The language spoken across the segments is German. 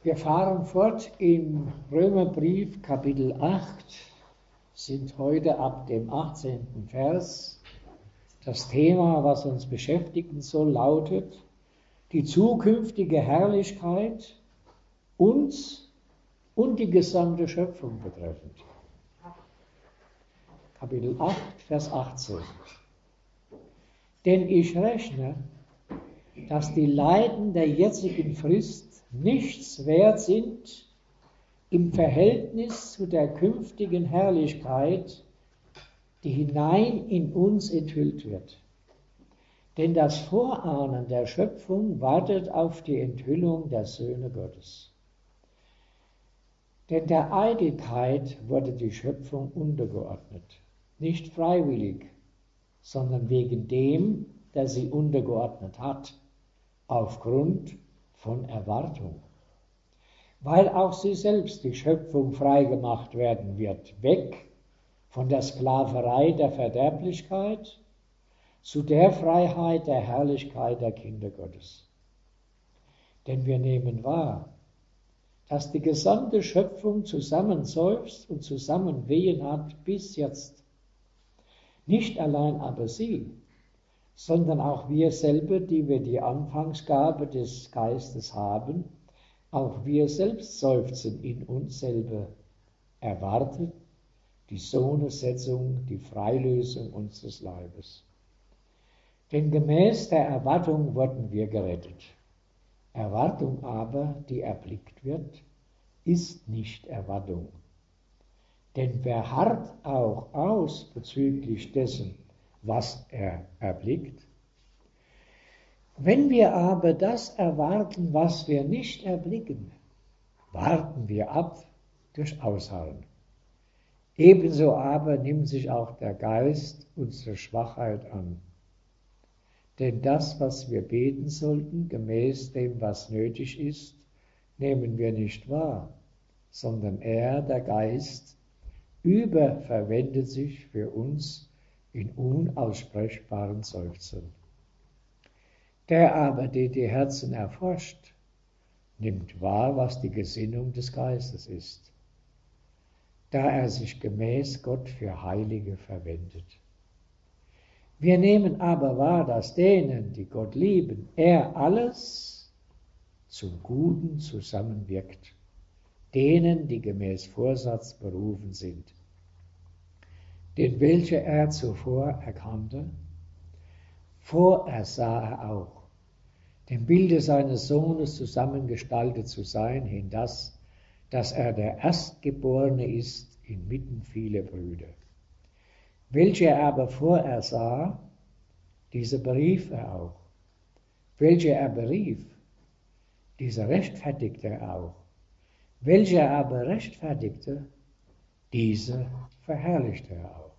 Wir fahren fort im Römerbrief Kapitel 8, sind heute ab dem 18. Vers. Das Thema, was uns beschäftigen soll, lautet die zukünftige Herrlichkeit uns und die gesamte Schöpfung betreffend. Kapitel 8, Vers 18. Denn ich rechne, dass die Leiden der jetzigen Frist nichts wert sind im Verhältnis zu der künftigen Herrlichkeit, die hinein in uns enthüllt wird. Denn das Vorahnen der Schöpfung wartet auf die Enthüllung der Söhne Gottes. Denn der Eitelkeit wurde die Schöpfung untergeordnet, nicht freiwillig, sondern wegen dem, der sie untergeordnet hat, aufgrund von Erwartung. Weil auch sie selbst, die Schöpfung, freigemacht werden wird, weg von der Sklaverei der Verderblichkeit zu der Freiheit der Herrlichkeit der Kinder Gottes. Denn wir nehmen wahr, dass die gesamte Schöpfung zusammenseufzt und zusammenwehen hat bis jetzt. Nicht allein aber sie, sondern auch wir selber, die wir die Anfangsgabe des Geistes haben, auch wir selbst seufzen in uns selber, erwarten die Sohnessetzung, die Freilösung unseres Leibes. Denn gemäß der Erwartung wurden wir gerettet. Erwartung aber, die erblickt wird, ist nicht Erwartung. Denn wer harrt auch aus bezüglich dessen, was er erblickt? Wenn wir aber das erwarten, was wir nicht erblicken, warten wir ab durch Ausharren. Ebenso aber nimmt sich auch der Geist unsere Schwachheit an. Denn das, was wir beten sollten, gemäß dem, was nötig ist, nehmen wir nicht wahr, sondern er, der Geist, überverwendet sich für uns in unaussprechbaren Seufzen. Der aber, der die Herzen erforscht, nimmt wahr, was die Gesinnung des Geistes ist, da er sich gemäß Gott für Heilige verwendet. Wir nehmen aber wahr, dass denen, die Gott lieben, er alles zum Guten zusammenwirkt, denen, die gemäß Vorsatz berufen sind. Den welche er zuvor erkannte, vorersah er auch, dem Bilde seines Sohnes zusammengestaltet zu sein, hin das, dass er der Erstgeborene ist inmitten vieler Brüder. Welche er aber vorersah, diese berief er auch. Welche er berief, diese rechtfertigte er auch. Welche er aber rechtfertigte, diese verherrlichte er auch.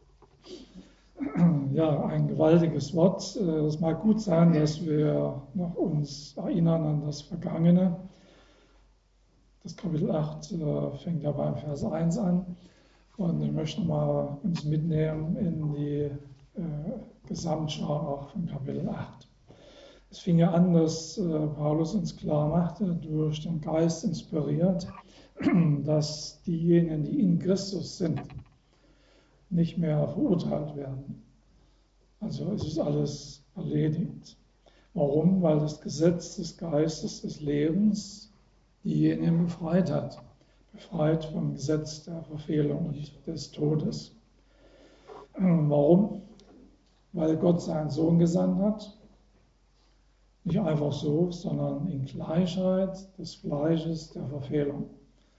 Ja, ein gewaltiges Wort. Es mag gut sein, dass wir noch uns erinnern an das Vergangene. Das Kapitel 8 fängt ja beim Vers 1 an. Und ich möchte mal uns mitnehmen in die Gesamtschau auch von Kapitel 8. Es fing ja an, dass Paulus uns klar machte, durch den Geist inspiriert, dass diejenigen, die in Christus sind, nicht mehr verurteilt werden. Also es ist alles erledigt. Warum? Weil das Gesetz des Geistes, des Lebens, diejenigen befreit hat. Befreit vom Gesetz der Verfehlung und des Todes. Warum? Weil Gott seinen Sohn gesandt hat. Nicht einfach so, sondern in Gleichheit des Fleisches der Verfehlung.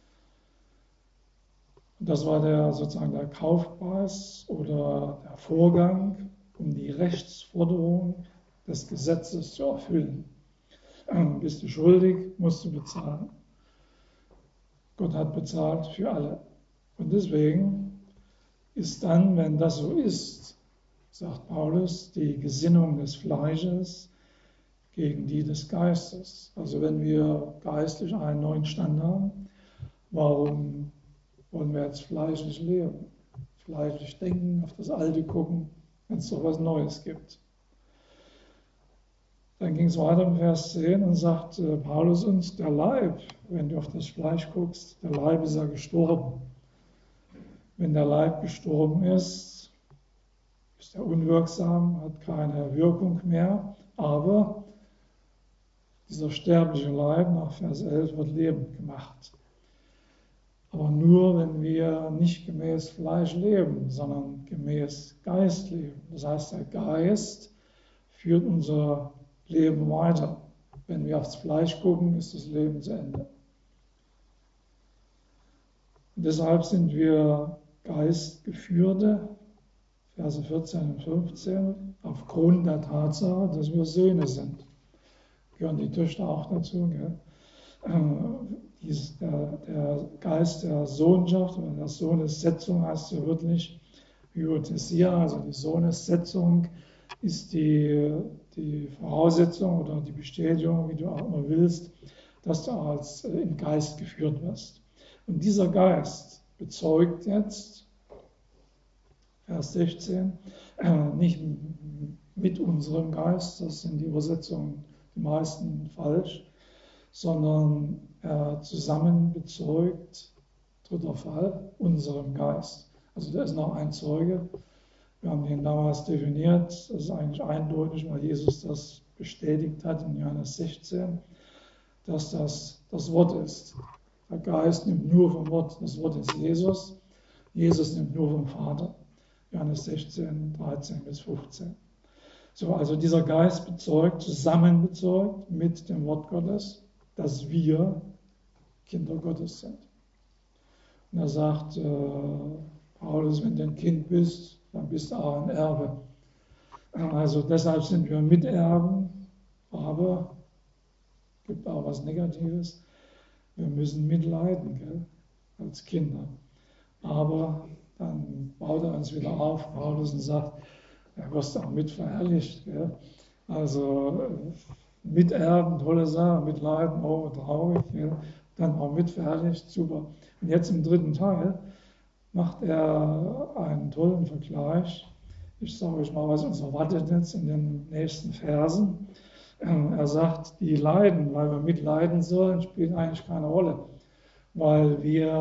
Und das war sozusagen der Kaufpreis oder der Vorgang, um die Rechtsforderung des Gesetzes zu erfüllen. Bist du schuldig, musst du bezahlen. Gott hat bezahlt für alle. Und deswegen ist dann, wenn das so ist, sagt Paulus, die Gesinnung des Fleisches gegen die des Geistes. Also wenn wir geistlich einen neuen Stand haben, warum wollen wir jetzt fleischlich leben? Fleischlich denken, auf das Alte gucken, wenn es doch was Neues gibt. Dann ging es weiter im Vers 10 und sagt Paulus uns, der Leib, wenn du auf das Fleisch guckst, der Leib ist ja gestorben. Wenn der Leib gestorben ist er unwirksam, hat keine Wirkung mehr, aber dieser sterbliche Leib, nach Vers 11, wird lebend gemacht. Aber nur, wenn wir nicht gemäß Fleisch leben, sondern gemäß Geist leben. Das heißt, der Geist führt unser Leben weiter. Wenn wir aufs Fleisch gucken, ist das Leben zu Ende. Und deshalb sind wir Geistgeführte, Verse 14 und 15, aufgrund der Tatsache, dass wir Söhne sind. Gehören die Töchter auch dazu, gell? Der Geist der Sohnschaft oder der Sohnessetzung heißt ja wirklich Hyothesia, also die Sohnessetzung ist die Voraussetzung oder die Bestätigung, wie du auch immer willst, dass du als im Geist geführt wirst. Und dieser Geist bezeugt jetzt, Vers 16, nicht mit unserem Geist, das sind die Übersetzungen die meisten falsch, sondern zusammen bezeugt, dritter Fall, unserem Geist. Also da ist noch ein Zeuge. Wir haben den damals definiert. Das ist eigentlich eindeutig, weil Jesus das bestätigt hat in Johannes 16, dass das Wort ist. Der Geist nimmt nur vom Wort. Das Wort ist Jesus. Jesus nimmt nur vom Vater. Johannes 16, 13 bis 15. So, also dieser Geist bezeugt, zusammen bezeugt mit dem Wort Gottes, dass wir Kinder Gottes sind. Und er sagt, Paulus, wenn du ein Kind bist, dann bist du auch ein Erbe. Also deshalb sind wir Miterben, aber gibt auch was Negatives. Wir müssen mitleiden, gell, als Kinder. Aber dann baut er uns wieder auf, Paulus, und sagt, er wirst auch mit verherrlicht. Gell? Also Miterben, tolle Sache, mitleiden, oh, traurig, gell? Dann auch mit verherrlicht, super. Und jetzt im dritten Teil macht er einen tollen Vergleich. Ich sage euch mal, was uns erwartet jetzt in den nächsten Versen. Er sagt, die leiden, weil wir mitleiden sollen, spielt eigentlich keine Rolle, weil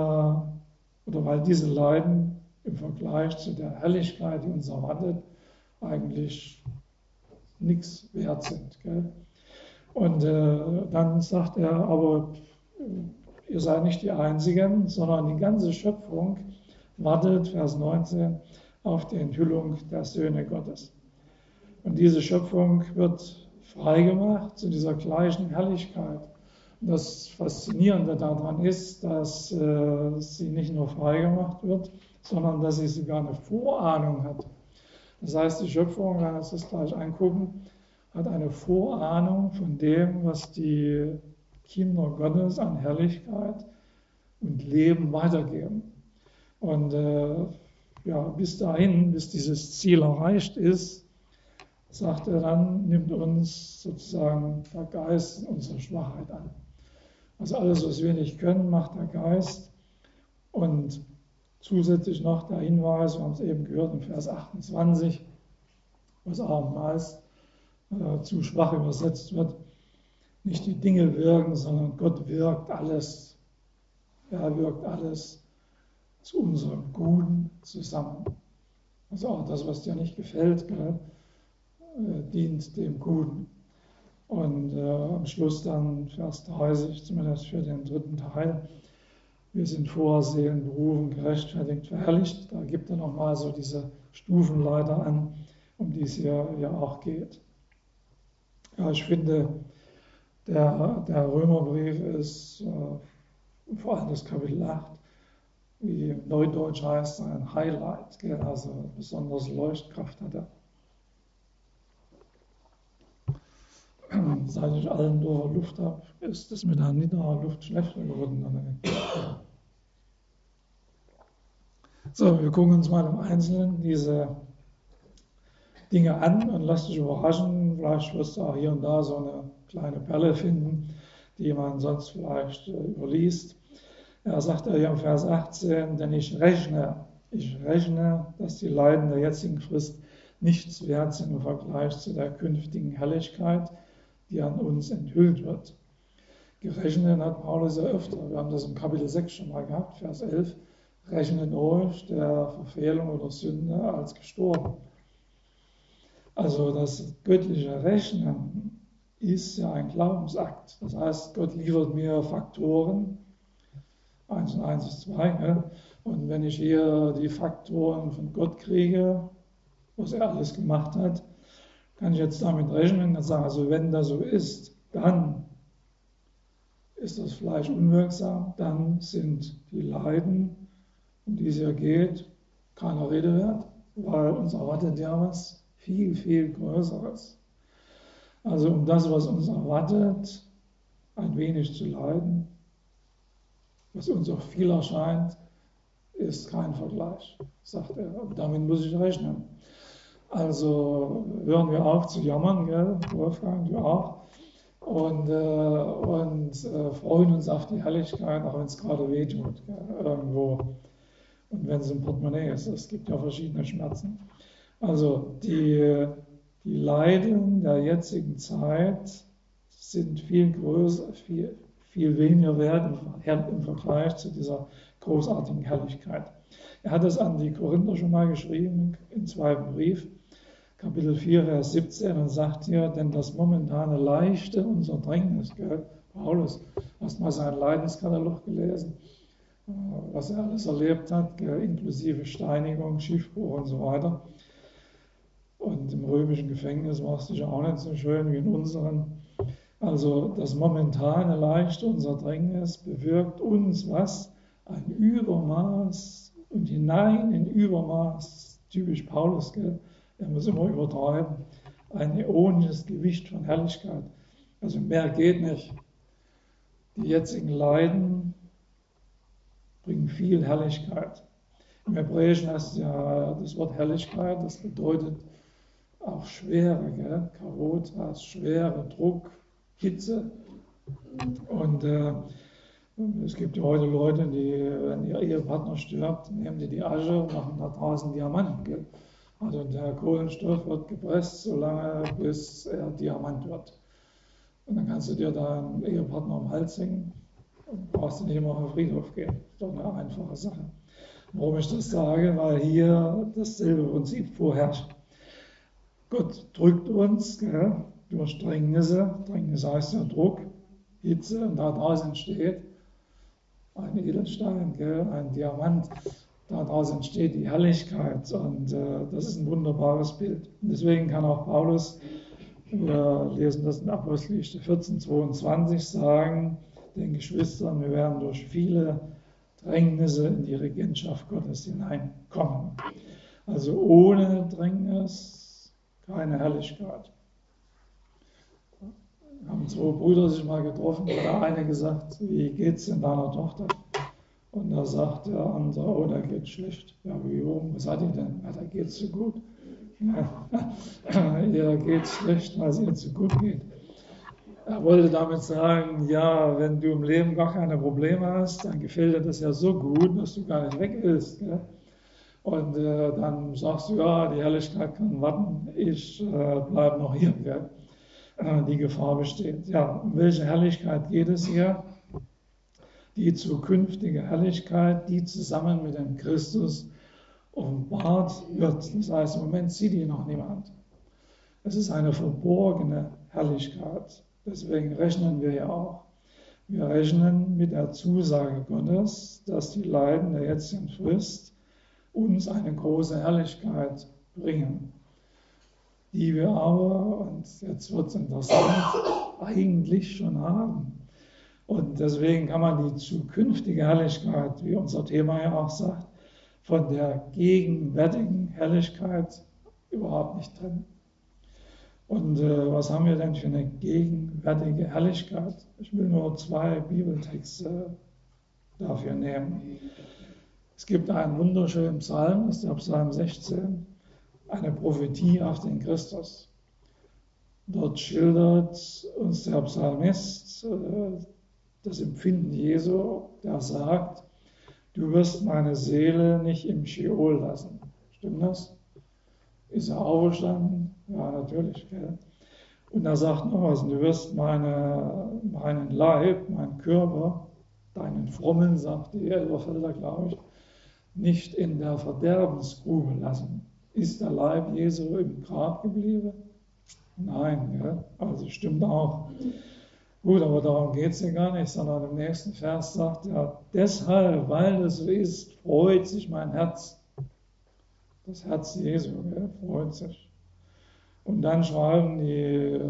diese Leiden im Vergleich zu der Herrlichkeit, die uns erwartet, eigentlich nichts wert sind. Gell? Und dann sagt er, aber ihr seid nicht die Einzigen, sondern die ganze Schöpfung wartet, Vers 19, auf die Enthüllung der Söhne Gottes. Und diese Schöpfung wird freigemacht zu dieser gleichen Herrlichkeit. Und das Faszinierende daran ist, dass sie nicht nur freigemacht wird, sondern dass sie sogar eine Vorahnung hat. Das heißt, die Schöpfung, wenn wir uns das gleich angucken, hat eine Vorahnung von dem, was die Kinder Gottes an Herrlichkeit und Leben weitergeben. Und bis dahin, bis dieses Ziel erreicht ist, sagt er dann, nimmt uns sozusagen der Geist unsere Schwachheit an. Also alles, was wir nicht können, macht der Geist. Und zusätzlich noch der Hinweis, wir haben es eben gehört im Vers 28, was auch meist zu schwach übersetzt wird, nicht die Dinge wirken, sondern Gott wirkt alles. Er wirkt alles zu unserem Guten zusammen. Also auch das, was dir nicht gefällt, dient dem Guten. Und am Schluss dann Vers 30, zumindest für den dritten Teil, wir sind vorsehen, berufen, gerechtfertigt, verherrlicht. Da gibt er nochmal so diese Stufenleiter an, um die es hier ja auch geht. Ja, ich finde, der Römerbrief ist, vor allem das Kapitel 8, wie im Neudeutsch heißt, ein Highlight, also besonders Leuchtkraft hat er. Seit ich Allendorfer Luft habe, ist es mit der Niederer Luft schlechter geworden. So, wir gucken uns mal im Einzelnen diese Dinge an und lass dich überraschen. Vielleicht wirst du auch hier und da so eine kleine Perle finden, die man sonst vielleicht überliest. Er sagt ja hier im Vers 18, denn ich rechne, dass die Leiden der jetzigen Frist nichts wert sind im Vergleich zu der künftigen Herrlichkeit, die an uns enthüllt wird. Gerechnet hat Paulus ja öfter. Wir haben das im Kapitel 6 schon mal gehabt, Vers 11. Rechnet euch der Verfehlung oder Sünde als gestorben. Also das göttliche Rechnen ist ja ein Glaubensakt. Das heißt, Gott liefert mir Faktoren, 1 und 1 ist 2. Ne? Und wenn ich hier die Faktoren von Gott kriege, was er alles gemacht hat, kann ich jetzt damit rechnen und sagen, also wenn das so ist, dann ist das Fleisch unwirksam, dann sind die Leiden, um die es hier geht, keiner Rede wert, weil uns erwartet ja was viel, viel Größeres. Also um das, was uns erwartet, ein wenig zu leiden, was uns auch viel erscheint, ist kein Vergleich, sagt er. Und damit muss ich rechnen. Also hören wir auf zu jammern, gell? Wolfgang, du auch. Und freuen uns auf die Herrlichkeit, auch wenn es gerade wehtut, irgendwo. Und wenn es im Portemonnaie ist, es gibt ja verschiedene Schmerzen. Also die Leiden der jetzigen Zeit sind viel größer, viel weniger wert im Vergleich zu dieser großartigen Herrlichkeit. Er hat es an die Korinther schon mal geschrieben, im 2. Brief, Kapitel 4, Vers 17, und sagt hier, denn das momentane Leichte unser Drängnis, gell? Paulus, hast mal seinen Leidenskatalog gelesen, was er alles erlebt hat, gell? Inklusive Steinigung, Schiffbruch und so weiter. Und im römischen Gefängnis war es sicher auch nicht so schön wie in unseren. Also das momentane Leichte unser Drängnis bewirkt uns was? Ein Übermaß und hinein in Übermaß, typisch Paulus, gell? Er muss immer übertreiben, ein äonisches Gewicht von Herrlichkeit. Also mehr geht nicht. Die jetzigen Leiden bringen viel Herrlichkeit. Im Hebräischen heißt ja das Wort Herrlichkeit, das bedeutet auch Schwere, gell? Karot heißt Schwere, Druck, Hitze. Und es gibt ja heute Leute, die, wenn ihr Ehepartner stirbt, nehmen die Asche und machen da draußen Diamanten. Gell? Also der Kohlenstoff wird gepresst, solange bis er Diamant wird. Und dann kannst du dir deinen Ehepartner am Hals hängen und brauchst du nicht immer auf den Friedhof gehen. Das ist doch eine einfache Sache. Warum ich das sage? Weil hier dasselbe Prinzip vorherrscht. Gott drückt uns, gell, durch Drängnisse. Drängnisse heißt ja Druck, Hitze, und daraus entsteht ein Edelstein, gell, ein Diamant. Daraus entsteht die Herrlichkeit, und das ist ein wunderbares Bild. Und deswegen kann auch Paulus, wir lesen das in Apostelgeschichte 14,22, sagen, den Geschwistern, wir werden durch viele Drängnisse in die Regentschaft Gottes hineinkommen. Also ohne Drängnis keine Herrlichkeit. Haben 2 Brüder sich mal getroffen, hat der eine gesagt, wie geht's denn deiner Tochter? Und da sagt der andere, oh, da geht's schlecht. Ja, wie warum? Was hat die denn? Ja, da geht's so gut. Ja, ihr geht's schlecht, weil es ihr zu gut geht. Er wollte damit sagen, ja, wenn du im Leben gar keine Probleme hast, dann gefällt dir das ja so gut, dass du gar nicht weg willst. Gell? Und dann sagst du, ja, die Herrlichkeit kann warten, ich bleibe noch hier. Gell? Die Gefahr besteht. Ja, um welche Herrlichkeit geht es hier? Die zukünftige Herrlichkeit, die zusammen mit dem Christus offenbart wird. Das heißt, im Moment sieht die noch niemand. Es ist eine verborgene Herrlichkeit. Deswegen rechnen wir ja auch. Wir rechnen mit der Zusage Gottes, dass die Leiden der jetzigen Frist uns eine große Herrlichkeit bringen, die wir aber, und jetzt wird es interessant, eigentlich schon haben. Und deswegen kann man die zukünftige Herrlichkeit, wie unser Thema ja auch sagt, von der gegenwärtigen Herrlichkeit überhaupt nicht trennen. Und was haben wir denn für eine gegenwärtige Herrlichkeit? Ich will nur 2 Bibeltexte dafür nehmen. Es gibt einen wunderschönen Psalm, das ist der Psalm 16, eine Prophetie auf den Christus. Dort schildert uns der Psalmist das Empfinden Jesu, der sagt, du wirst meine Seele nicht im Scheol lassen. Stimmt das? Ist er auferstanden? Ja, natürlich. Gell? Und er sagt noch was, du wirst meinen Leib, meinen Körper, deinen frommen, sagt die Elberfelder, glaube ich, nicht in der Verderbensgrube lassen. Ist der Leib Jesu im Grab geblieben? Nein, ja? Also stimmt auch. Gut, aber darum geht es ja gar nicht, sondern im nächsten Vers sagt er, deshalb, weil es so ist, freut sich mein Herz. Das Herz Jesu, ja, freut sich. Und dann schreiben die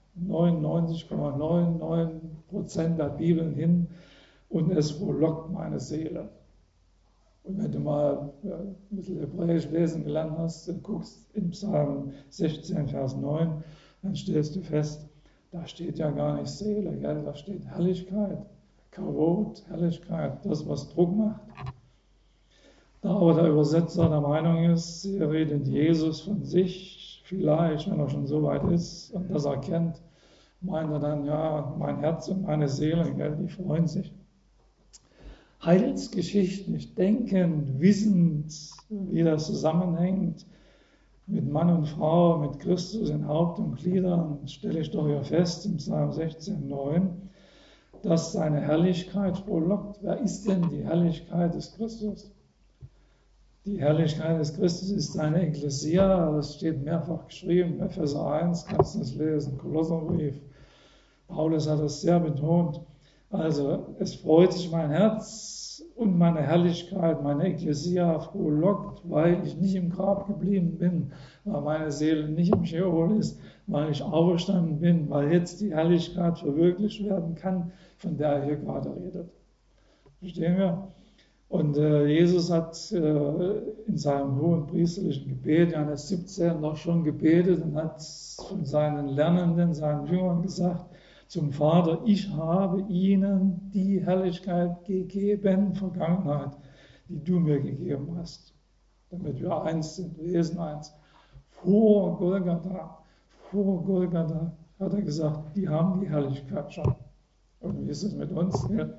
99,99% der Bibeln hin, und es frohlockt meine Seele. Und wenn du mal ein bisschen Hebräisch lesen gelernt hast und guckst in Psalm 16, Vers 9, dann stellst du fest, da steht ja gar nicht Seele, gell? Da steht Herrlichkeit, Kavod, Herrlichkeit, das, was Druck macht. Da aber der Übersetzer der Meinung ist, er redet Jesus von sich, vielleicht, wenn er schon so weit ist und das erkennt, meint er dann, ja, mein Herz und meine Seele, gell, die freuen sich. Heilsgeschichtlich denkend, wissend, wie das zusammenhängt mit Mann und Frau, mit Christus in Haupt und Gliedern, stelle ich doch hier fest im Psalm 16,9, dass seine Herrlichkeit frohlockt. Wer ist denn die Herrlichkeit des Christus? Die Herrlichkeit des Christus ist seine Ekklesia, das steht mehrfach geschrieben, Epheser 1, kannst du das lesen, Kolosserbrief. Paulus hat das sehr betont. Also, es freut sich mein Herz und meine Herrlichkeit, meine Ekklesia frohlockt, weil ich nicht im Grab geblieben bin, weil meine Seele nicht im Scheol ist, weil ich auferstanden bin, weil jetzt die Herrlichkeit verwirklicht werden kann, von der er hier gerade redet. Verstehen wir? Und Jesus hat in seinem hohen priesterlichen Gebet, Johannes 17, noch schon gebetet und hat von seinen Lernenden, seinen Jüngern gesagt, zum Vater, ich habe ihnen die Herrlichkeit gegeben, Vergangenheit, die du mir gegeben hast. Damit wir eins sind, Wesen eins. Vor Golgatha hat er gesagt, die haben die Herrlichkeit schon. Und wie ist es mit uns? Ja?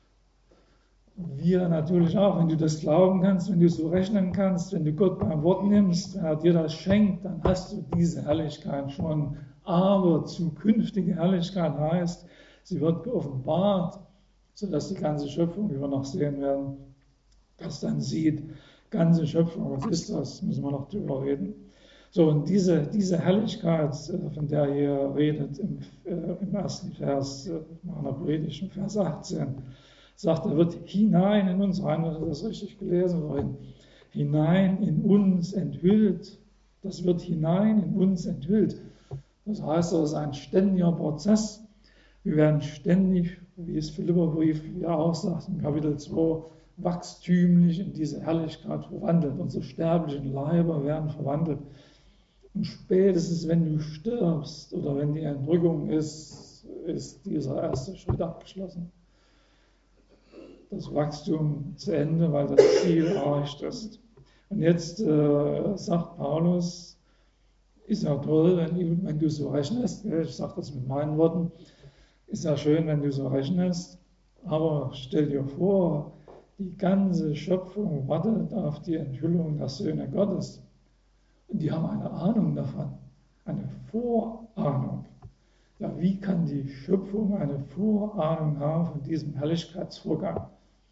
Wir natürlich auch, wenn du das glauben kannst, wenn du so rechnen kannst, wenn du Gott beim Wort nimmst, wenn er dir das schenkt, dann hast du diese Herrlichkeit schon. Aber zukünftige Herrlichkeit heißt, sie wird geoffenbart, sodass die ganze Schöpfung, wie wir noch sehen werden, das dann sieht. Ganze Schöpfung, was ist das? Müssen wir noch drüber reden. So, und diese Herrlichkeit, von der ihr redet im ersten Vers meiner Predigt, im Vers 18, sagt, er wird hinein in uns rein, hat das richtig gelesen vorhin, hinein in uns enthüllt. Das wird hinein in uns enthüllt. Das heißt, das ist ein ständiger Prozess. Wir werden ständig, wie es Philipperbrief ja auch sagt, im Kapitel 2, wachstümlich in diese Herrlichkeit verwandelt. Unsere sterblichen Leiber werden verwandelt. Und spätestens, wenn du stirbst oder wenn die Entrückung ist dieser erste Schritt abgeschlossen. Das Wachstum zu Ende, weil das Ziel erreicht ist. Und jetzt sagt Paulus, ist ja toll, wenn du so rechnest, ich sage das mit meinen Worten, ist ja schön, wenn du so rechnest, aber stell dir vor, die ganze Schöpfung wartet auf die Enthüllung der Söhne Gottes. Und die haben eine Ahnung davon, eine Vorahnung. Ja, wie kann die Schöpfung eine Vorahnung haben von diesem Herrlichkeitsvorgang?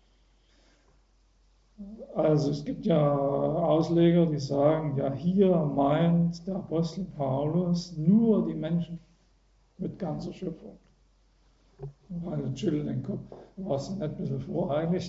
Also es gibt ja Ausleger, die sagen, ja, hier meint der Apostel Paulus nur die Menschen mit ganzer Schöpfung. Alle schütteln den Kopf, warst du nicht ein bisschen voreilig?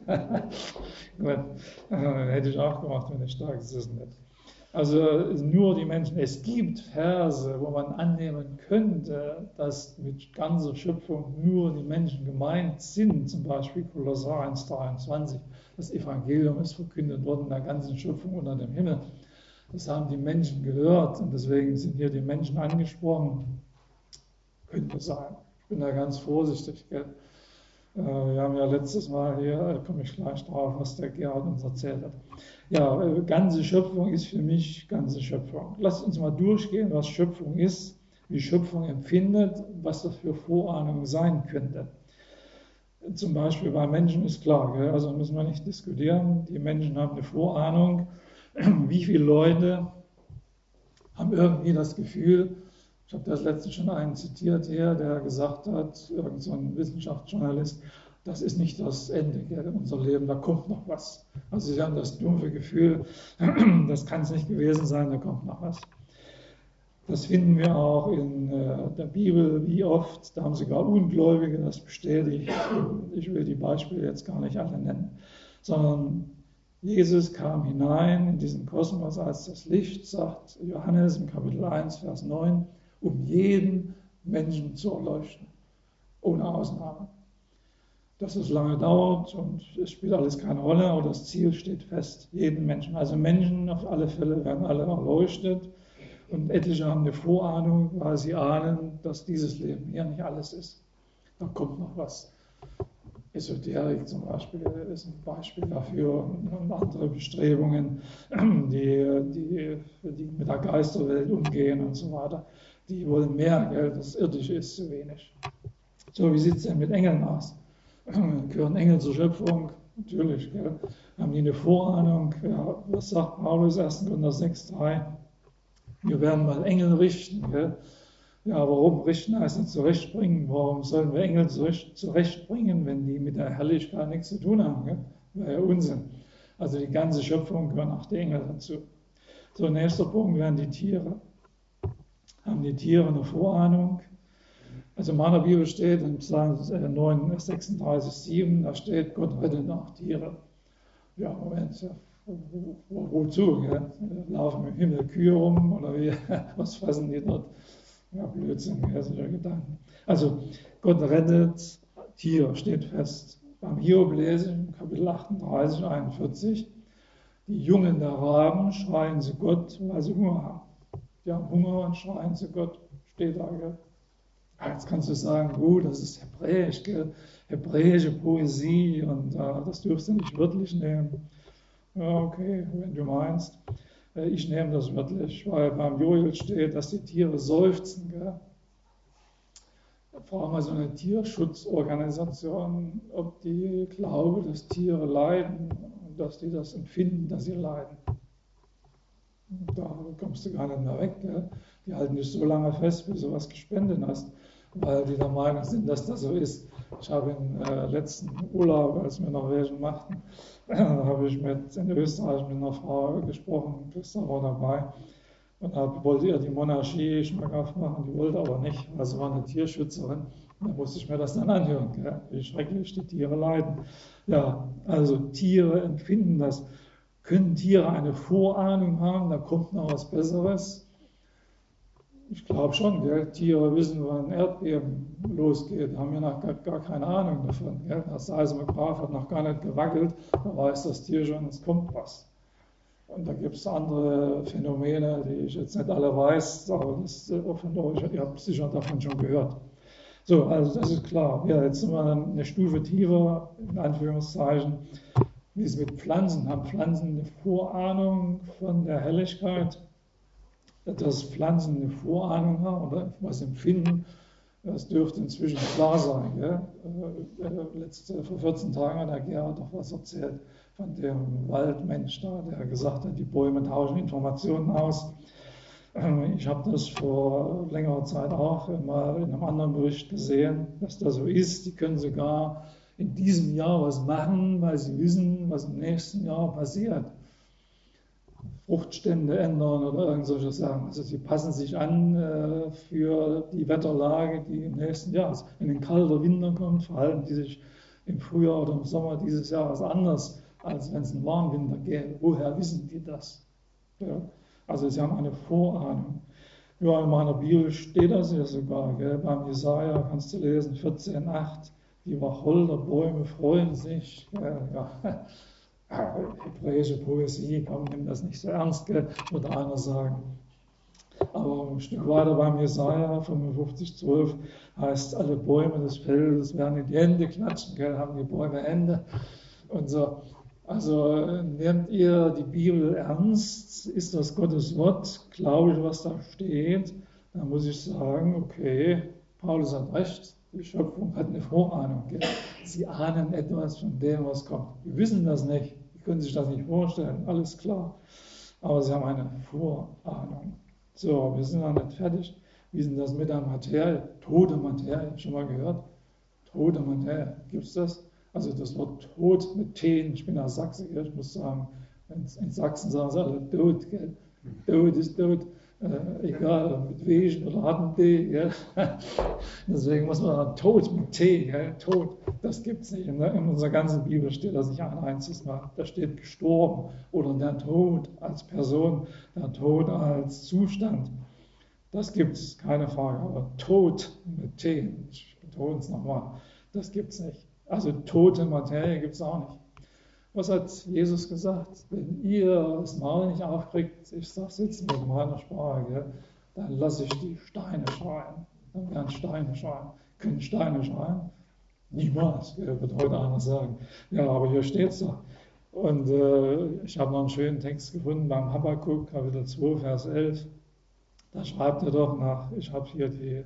Hätte ich auch gemacht, wenn ich stark ist, ist nicht. Also nur die Menschen. Es gibt Verse, wo man annehmen könnte, dass mit ganzer Schöpfung nur die Menschen gemeint sind, zum Beispiel Kolosser 1,23. Das Evangelium ist verkündet worden der ganzen Schöpfung unter dem Himmel. Das haben die Menschen gehört und deswegen sind hier die Menschen angesprochen. Könnte sein. Ich bin da ganz vorsichtig. Gell? Wir haben ja letztes Mal hier, komme ich gleich drauf, was der Gerhard uns erzählt hat. Ja, ganze Schöpfung ist für mich ganze Schöpfung. Lasst uns mal durchgehen, was Schöpfung ist, wie Schöpfung empfindet, was das für Vorahnung sein könnte. Zum Beispiel bei Menschen ist klar, gell? Also müssen wir nicht diskutieren, die Menschen haben eine Vorahnung. Wie viele Leute haben irgendwie das Gefühl, Ich habe das letztens schon einen zitiert hier, der gesagt hat, irgend so ein Wissenschaftsjournalist, das ist nicht das Ende, gell, unser Leben, da kommt noch was. Also sie haben das dumpfe Gefühl, das kann es nicht gewesen sein, da kommt noch was. Das finden wir auch in der Bibel, wie oft, da haben sogar Ungläubige das bestätigt. Ich will die Beispiele jetzt gar nicht alle nennen, sondern Jesus kam hinein in diesen Kosmos als das Licht, sagt Johannes im Kapitel 1, Vers 9, um jeden Menschen zu erleuchten, ohne Ausnahme. Dass es lange dauert und es spielt alles keine Rolle, aber das Ziel steht fest, jeden Menschen. Also Menschen auf alle Fälle werden alle erleuchtet und etliche haben eine Vorahnung, weil sie ahnen, dass dieses Leben hier nicht alles ist. Da kommt noch was. Esoterik zum Beispiel ist ein Beispiel dafür und andere Bestrebungen, die mit der Geisterwelt umgehen und so weiter. Die wollen mehr, gell? Das Irdische ist zu wenig. So, wie sieht es denn mit Engeln aus? Gehören Engel zur Schöpfung? Natürlich, gell? Haben die eine Vorahnung? Ja, was sagt Paulus 1. Korinther 6,3? Wir werden mal Engel richten, gell? Ja, warum richten heißt nicht zurechtbringen? Warum sollen wir Engel zurechtbringen, wenn die mit der Herrlichkeit nichts zu tun haben? Gell? Wäre ja Unsinn. Also die ganze Schöpfung gehören auch die Engel dazu. So, nächster Punkt wären die Tiere. Haben die Tiere eine Vorahnung? Also in meiner Bibel steht in Psalm 9, 36, 7, da steht, Gott rettet auch Tiere. Ja, Moment, wozu? Gell? Laufen im Himmel Kühe rum oder wie? Was fressen die dort? Ja, Blödsinn, solche Gedanken. Also Gott rettet Tiere, steht fest. Beim Hiob lese ich im Kapitel 38, 41, die Jungen der Raben schreien zu Gott, weil sie Hunger haben. Die haben Hunger und schreien zu Gott, steht da, gell? Jetzt kannst du sagen, gut, das ist Hebräisch, gell? Hebräische Poesie und das dürfst du nicht wörtlich nehmen. Ja, okay, wenn du meinst. Ich nehme das wörtlich, weil beim Joel steht, dass die Tiere seufzen. Gell? Fragen wir so eine Tierschutzorganisation, ob die glauben, dass Tiere leiden und dass die das empfinden, dass sie leiden. Da kommst du gar nicht mehr weg. Gell? Die halten dich so lange fest, bis du was gespendet hast, weil die der Meinung sind, dass das so ist. Ich habe im letzten Urlaub, als wir Norwegen machten, habe ich in Österreich mit einer Frau gesprochen, Christa war dabei, und wollte ihr die Monarchie schmackhaft machen, die wollte aber nicht, weil sie war eine Tierschützerin. Da musste ich mir das dann anhören, gell? Wie schrecklich die Tiere leiden. Ja, also Tiere empfinden das. Können Tiere eine Vorahnung haben, da kommt noch was Besseres? Ich glaube schon, gell? Tiere wissen, wann Erdbeben losgeht, haben ja noch gar keine Ahnung davon. Gell? Der Seismograph hat noch gar nicht gewackelt, da weiß das Tier schon, es kommt was. Und da gibt es andere Phänomene, die ich jetzt nicht alle weiß, aber das von euch, ihr habt sicher davon schon gehört. So, also das ist klar. Ja, jetzt sind wir dann eine Stufe tiefer, in Anführungszeichen. Wie es mit Pflanzen, haben Pflanzen eine Vorahnung von der Helligkeit? Dass Pflanzen eine Vorahnung haben oder was empfinden, das dürfte inzwischen klar sein. Gell? Vor 14 Tagen hat der Gerhard doch was erzählt von dem Waldmensch da, der gesagt hat, die Bäume tauschen Informationen aus. Ich habe das vor längerer Zeit auch mal in einem anderen Bericht gesehen, dass das so ist. Die können sogar in diesem Jahr was machen, weil sie wissen, was im nächsten Jahr passiert. Fruchtstände ändern oder irgend solche Sachen. Also sie passen sich an für die Wetterlage, die im nächsten Jahr ist. Wenn ein kalter Winter kommt, verhalten die sich im Frühjahr oder im Sommer dieses Jahres anders, als wenn es einen warmen Winter gäbe. Woher wissen die das? Ja. Also sie haben eine Vorahnung. Ja, in meiner Bibel steht das ja sogar. Gell? Beim Jesaja kannst du lesen, 14,8. Die Wacholderbäume freuen sich. Ja. Hebräische Poesie, komm, nimm das nicht so ernst, gell, würde einer sagen. Aber ein Stück weiter beim Jesaja 55,12 heißt, alle Bäume des Feldes werden in die Hände klatschen, gell, haben die Bäume Hände und so. Also nehmt ihr die Bibel ernst? Ist das Gottes Wort? Glaube ich, was da steht? Dann muss ich sagen, okay, Paulus hat recht. Die Schöpfung hat eine Vorahnung. Gell? Sie ahnen etwas von dem, was kommt. Die wissen das nicht. Die können sich das nicht vorstellen. Alles klar. Aber sie haben eine Vorahnung. So, wir sind noch nicht fertig. Wie ist denn das mit der Materie? Tote Materie, schon mal gehört? Tote Materie, gibt es das? Also das Wort Tod mit T, ich bin aus Sachsen, gell? Ich muss sagen, in Sachsen sagen sie alle tot, gell? Tot ist tot, egal mit Wegen oder harten T, gell? Deswegen muss man sagen, Tod mit T, gell? Tod, das gibt es nicht. In unserer ganzen Bibel steht das nicht ein einziges Mal. Da steht gestorben oder der Tod als Person, der Tod als Zustand. Das gibt es, keine Frage. Aber Tod mit T, ich betone es nochmal, das gibt es nicht. Also tote Materie gibt es auch nicht. Was hat Jesus gesagt? Wenn ihr das Maul nicht aufkriegt, ich sage es jetzt mit meiner Sprache, gell, dann lasse ich die Steine schreien. Dann werden Steine schreien. Können Steine schreien? Niemals, gell, wird heute einer sagen. Ja, aber hier steht es doch. Und ich habe noch einen schönen Text gefunden beim Habakkuk, Kapitel 2, Vers 11. Da schreibt er doch nach, ich habe hier die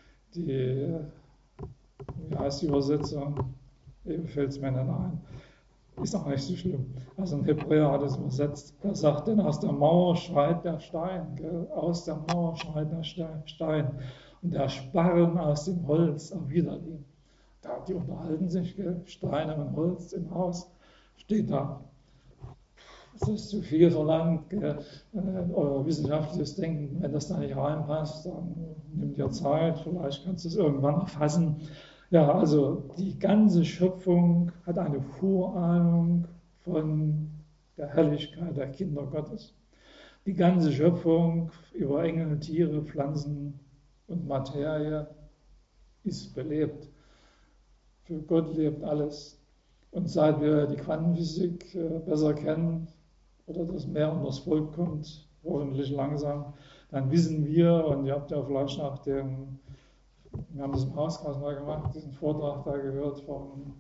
wie heißt die Übersetzung? Eben fällt es mir nicht ein. Ist auch nicht so schlimm. Also ein Hebräer hat es übersetzt. Er sagt, denn aus der Mauer schreit der Stein. Gell? Aus der Mauer schreit der Stein. Und der Sparren aus dem Holz erwidert ihn. Die unterhalten sich, gell? Steine und Holz im Haus. Steht da. Das ist zu viel verlangt, euer wissenschaftliches Denken. Wenn das da nicht reinpasst, dann nimmt ihr Zeit, vielleicht kannst du es irgendwann erfassen. Ja, also die ganze Schöpfung hat eine Vorahnung von der Herrlichkeit der Kinder Gottes. Die ganze Schöpfung über Engel, Tiere, Pflanzen und Materie ist belebt. Für Gott lebt alles. Und seit wir die Quantenphysik besser kennen, oder das mehr unter das Volk kommt, hoffentlich langsam, dann wissen wir, und ihr habt ja vielleicht nach wir haben das im Hauskreis mal gemacht, diesen Vortrag da gehört von,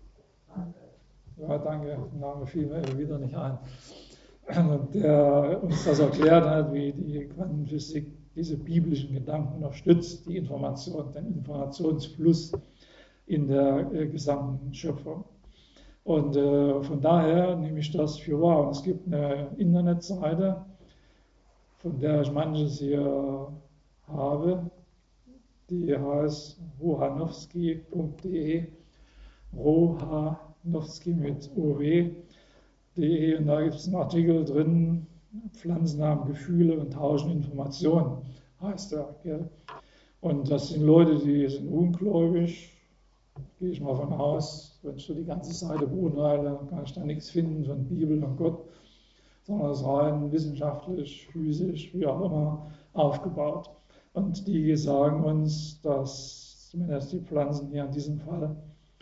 ja danke, Name fiel mir wieder nicht ein, der uns das erklärt hat, wie die Quantenphysik diese biblischen Gedanken unterstützt, die Information, den Informationsfluss in der gesamten Schöpfung. Und von daher nehme ich das für wahr. Und es gibt eine Internetseite, von der ich manches hier habe, die heißt rohanowski.de, rohanowski mit OW.de, und da gibt es einen Artikel drin, Pflanzen haben Gefühle und tauschen Informationen, heißt er. Gell? Und das sind Leute, die sind ungläubig, gehe ich mal von aus, wenn ich so die ganze Seite beurteile, kann ich da nichts finden von Bibel und Gott, sondern es ist rein wissenschaftlich, physisch, wie auch immer, aufgebaut. Und die sagen uns, dass zumindest die Pflanzen hier in diesem Fall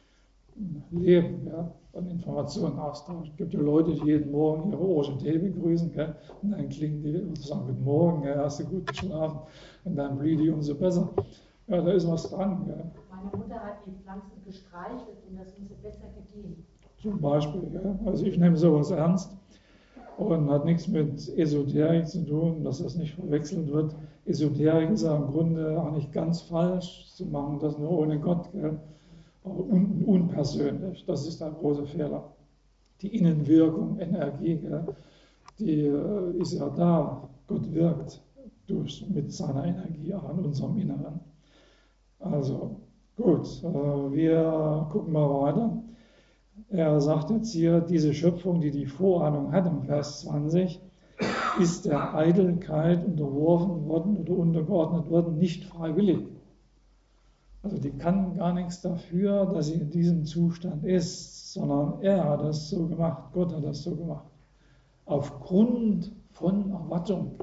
leben, ja, und Informationen austauschen. Es gibt ja Leute, die jeden Morgen ihre Orchidee begrüßen, gell, und dann klingen die und sagen, guten Morgen, ja, hast du gut geschlafen, und dann blüht die umso besser. Ja, da ist was dran. Gell. Meine Mutter hat die Pflanzen gestreichelt und das ist ihr besser gegeben. Zum Beispiel, ja. Also ich nehme sowas ernst und hat nichts mit Esoterik zu tun, dass das nicht verwechselt wird. Esoterik ist ja im Grunde auch nicht ganz falsch, zu machen das nur ohne Gott, gell. Aber unpersönlich, das ist der große Fehler. Die Innenwirkung, Energie, gell, die ist ja da. Gott wirkt mit seiner Energie auch in unserem Inneren. Also gut, wir gucken mal weiter. Er sagt jetzt hier, diese Schöpfung, die die Vorahnung hat im Vers 20, ist der Eitelkeit unterworfen worden oder untergeordnet worden, nicht freiwillig. Also die kann gar nichts dafür, dass sie in diesem Zustand ist, sondern er hat das so gemacht, Gott hat das so gemacht. Aufgrund von Erwartung.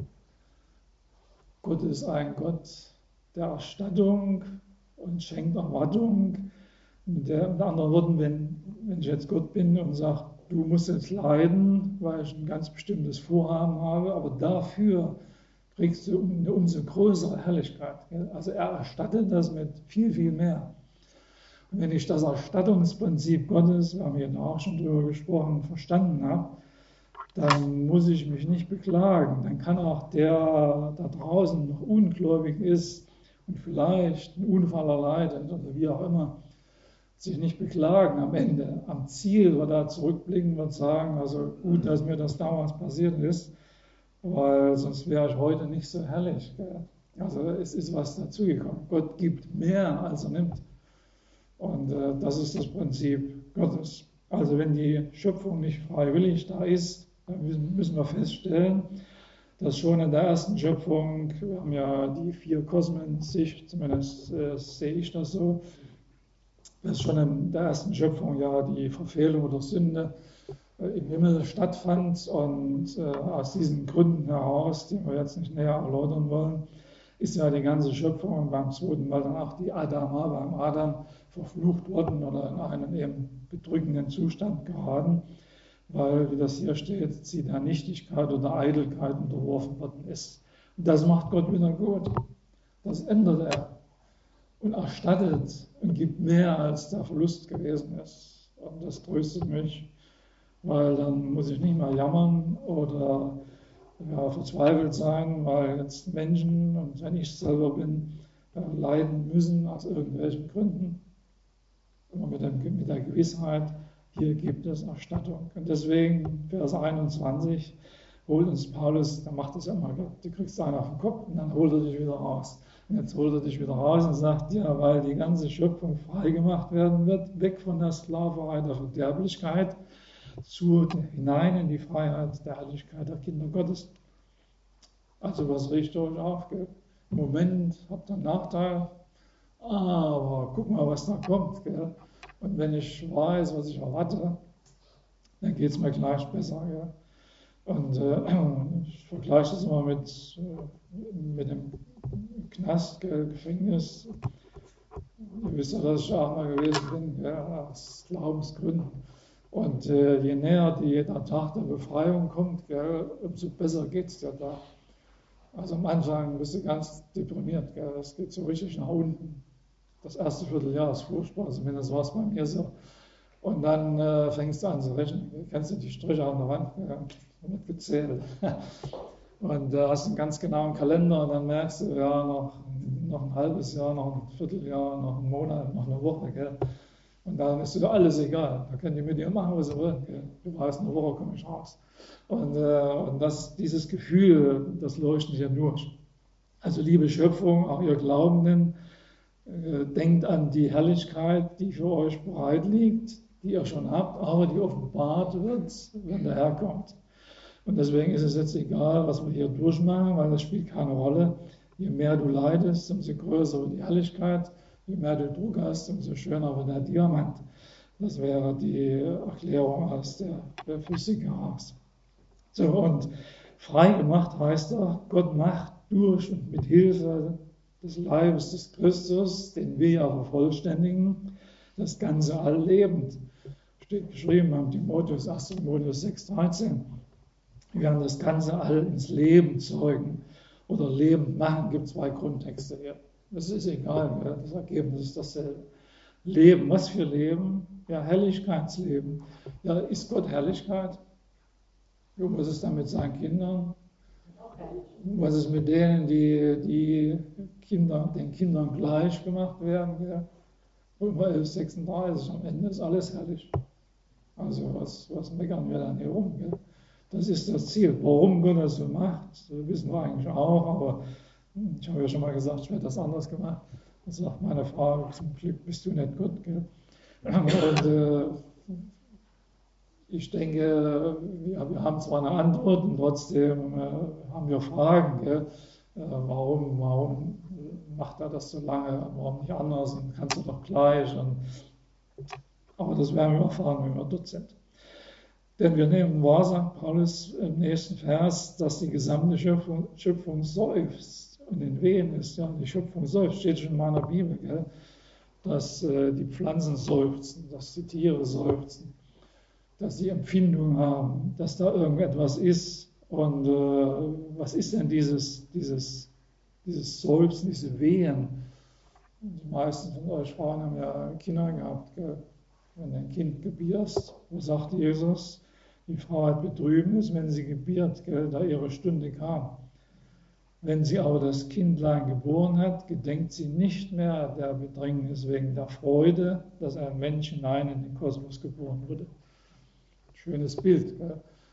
Gott ist ein Gott der Erstattung und schenkt Erwartung. Mit anderen Worten, wenn ich jetzt Gott bin und sage, du musst jetzt leiden, weil ich ein ganz bestimmtes Vorhaben habe, aber dafür kriegst du eine umso größere Herrlichkeit. Also er erstattet das mit viel, viel mehr. Und wenn ich das Erstattungsprinzip Gottes, wir haben hier auch schon drüber gesprochen, verstanden habe, dann muss ich mich nicht beklagen. Dann kann auch der da draußen noch ungläubig ist und vielleicht einen Unfall erleidet oder wie auch immer, sich nicht beklagen am Ende. Am Ziel wird er zurückblicken und sagen, also gut, dass mir das damals passiert ist, weil sonst wäre ich heute nicht so herrlich. Gell? Also es ist was dazugekommen. Gott gibt mehr, als er nimmt. Und das ist das Prinzip Gottes. Also wenn die Schöpfung nicht freiwillig da ist, dann müssen wir feststellen, dass schon in der ersten Schöpfung, wir haben ja die 4 Kosmen-Sicht, zumindest sehe ich das so, dass schon in der ersten Schöpfung ja die Verfehlung oder Sünde im Himmel stattfand und aus diesen Gründen heraus, die wir jetzt nicht näher erläutern wollen, ist ja die ganze Schöpfung und beim zweiten Mal dann auch die Adama, beim Adam verflucht worden oder in einen eben bedrückenden Zustand geraten, weil, wie das hier steht, sie der Nichtigkeit oder Eitelkeit unterworfen worden ist. Und das macht Gott wieder gut. Das ändert er und erstattet und gibt mehr, als der Verlust gewesen ist. Und das tröstet mich, weil dann muss ich nicht mehr jammern oder verzweifelt sein, weil jetzt Menschen, und wenn ich selber bin, leiden müssen aus irgendwelchen Gründen. Immer mit der Gewissheit, hier gibt es Erstattung. Und deswegen, Vers 21, holt uns Paulus, der macht das ja immer, du kriegst einen auf den Kopf und dann holt er dich wieder raus. Und jetzt holt er dich wieder raus und sagt, ja, weil die ganze Schöpfung freigemacht werden wird, weg von der Sklaverei der Verderblichkeit, hinein in die Freiheit der Herrlichkeit der Kinder Gottes. Also was riecht euch auf? Gell? Im Moment habt ihr einen Nachteil, aber guck mal, was da kommt. Gell? Und wenn ich weiß, was ich erwarte, dann geht es mir gleich besser. Gell? Und ich vergleiche das immer mit dem Knast, Gefängnis. Ihr wisst ja, dass ich auch mal gewesen bin, aus Glaubensgründen. Und je näher der Tag der Befreiung kommt, umso besser geht es dir da. Also am Anfang bist du ganz deprimiert, das geht so richtig nach unten. Das erste Vierteljahr ist furchtbar, zumindest war es bei mir so. Und dann fängst du an zu rechnen. Kennst du die Striche an der Wand? Da wird gezählt. Und hast einen ganz genauen Kalender und dann merkst du, ja, noch ein halbes Jahr, noch ein Vierteljahr, noch einen Monat, noch eine Woche. Gell? Und dann ist dir alles egal. Da können die mit dir machen, was sie wollen. Gell? Du weißt, eine Woche komme ich raus. Und dieses Gefühl, das leuchtet hier durch. Also liebe Schöpfung, auch ihr Glaubenden, denkt an die Herrlichkeit, die für euch bereit liegt, die ihr schon habt, aber die offenbart wird, wenn der Herr kommt. Und deswegen ist es jetzt egal, was wir hier durchmachen, weil das spielt keine Rolle. Je mehr du leidest, umso größer wird die Herrlichkeit. Je mehr du Druck hast, umso schöner wird der Diamant. Das wäre die Erklärung aus der Physik heraus. So, und frei gemacht heißt doch, Gott macht durch und mit Hilfe des Leibes des Christus, den wir ja vervollständigen, das ganze All lebend. Steht beschrieben am Timotheus, 1. Timotheus 6,13. Wir werden das ganze All ins Leben zeugen oder lebend machen. Gibt 2 Grundtexte hier. Das ist egal, ja, das Ergebnis ist dasselbe. Leben, was für Leben? Ja, Herrlichkeitsleben. Ja, ist Gott Herrlichkeit? Jo, was ist dann mit seinen Kindern? Was ist mit denen, die den Kindern gleich gemacht werden? Ja? Römer 11,36, am Ende ist alles herrlich. Also was meckern wir dann hier rum? Gell? Das ist das Ziel. Warum Gott das so macht, das wissen wir eigentlich auch, aber ich habe ja schon mal gesagt, ich werde das anders gemacht. Das sagt meine Frau, zum Glück bist du nicht Gott. Gell? Und ich denke, wir haben zwar eine Antwort und trotzdem haben wir Fragen. Gell? Warum macht er das so lange? Warum nicht anders? Und kannst du doch gleich. Aber das werden wir erfahren, wenn wir dort sind. Denn wir nehmen wahr, sagt Paulus im nächsten Vers, dass die gesamte Schöpfung seufzt und in Wehen ist. Ja, die Schöpfung seufzt, steht schon in meiner Bibel, gell? Dass die Pflanzen seufzen, dass die Tiere seufzen, dass sie Empfindung haben, dass da irgendetwas ist. Und was ist denn dieses Seufzen, diese Wehen? Die meisten von euch Frauen haben ja Kinder gehabt, gell? Wenn du ein Kind gebierst, wo sagt Jesus, die Frau hat Betrübnis, wenn sie gebiert, gell, da ihre Stunde kam. Wenn sie aber das Kindlein geboren hat, gedenkt sie nicht mehr der Bedrängnis wegen der Freude, dass ein Mensch hinein in den Kosmos geboren wurde. Schönes Bild. Gell?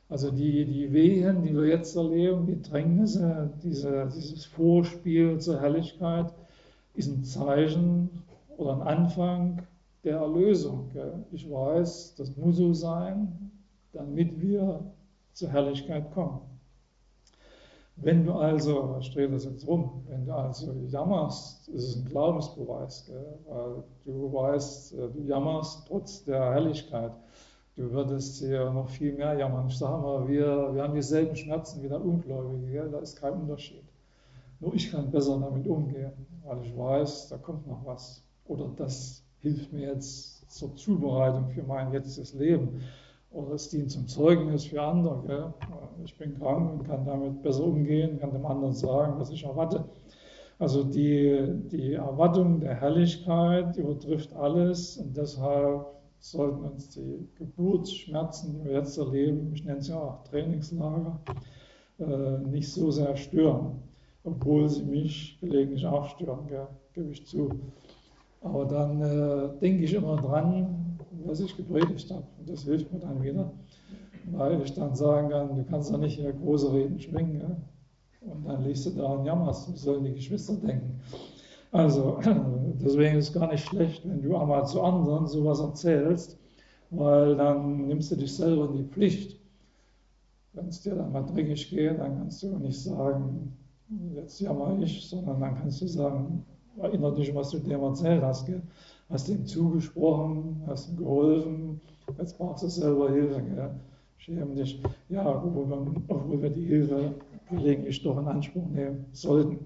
Also die Wehen, die wir jetzt erleben, die Drängnisse, dieses Vorspiel zur Herrlichkeit, ist ein Zeichen oder ein Anfang der Erlösung. Ich weiß, das muss so sein, damit wir zur Herrlichkeit kommen. Wenn du also, ich drehe das jetzt rum, wenn du also jammerst, ist es ein Glaubensbeweis, weil du weißt, du jammerst trotz der Herrlichkeit. Du würdest hier noch viel mehr jammern. Ich sage mal, wir haben dieselben Schmerzen wie der Ungläubige, da ist kein Unterschied. Nur ich kann besser damit umgehen, weil ich weiß, da kommt noch was. Oder das hilft mir jetzt zur Zubereitung für mein jetziges Leben. Oder es dient zum Zeugnis für andere. Gell? Ich bin krank und kann damit besser umgehen, kann dem anderen sagen, was ich erwarte. Also die Erwartung der Herrlichkeit übertrifft alles und deshalb sollten uns die Geburtsschmerzen, die wir jetzt erleben, ich nenne es ja auch Trainingslager, nicht so sehr stören, obwohl sie mich gelegentlich auch stören, gebe ich zu. Aber dann denke ich immer dran, was ich gepredigt habe. Und das hilft mir dann wieder, weil ich dann sagen kann, du kannst doch nicht hier große Reden schwingen. Ja? Und dann liegst du da und jammerst, wie sollen die Geschwister denken? Also, deswegen ist es gar nicht schlecht, wenn du einmal zu anderen sowas erzählst, weil dann nimmst du dich selber in die Pflicht. Wenn es dir dann mal dreckig geht, dann kannst du nicht sagen, jetzt jammer ich, sondern dann kannst du sagen, erinnere dich, was du dem erzählt hast. Gell? Hast ihm zugesprochen, hast ihm geholfen, jetzt brauchst du selber Hilfe. Gell? Schäm dich. Ja, obwohl wir die Hilfe gelegentlich doch in Anspruch nehmen sollten.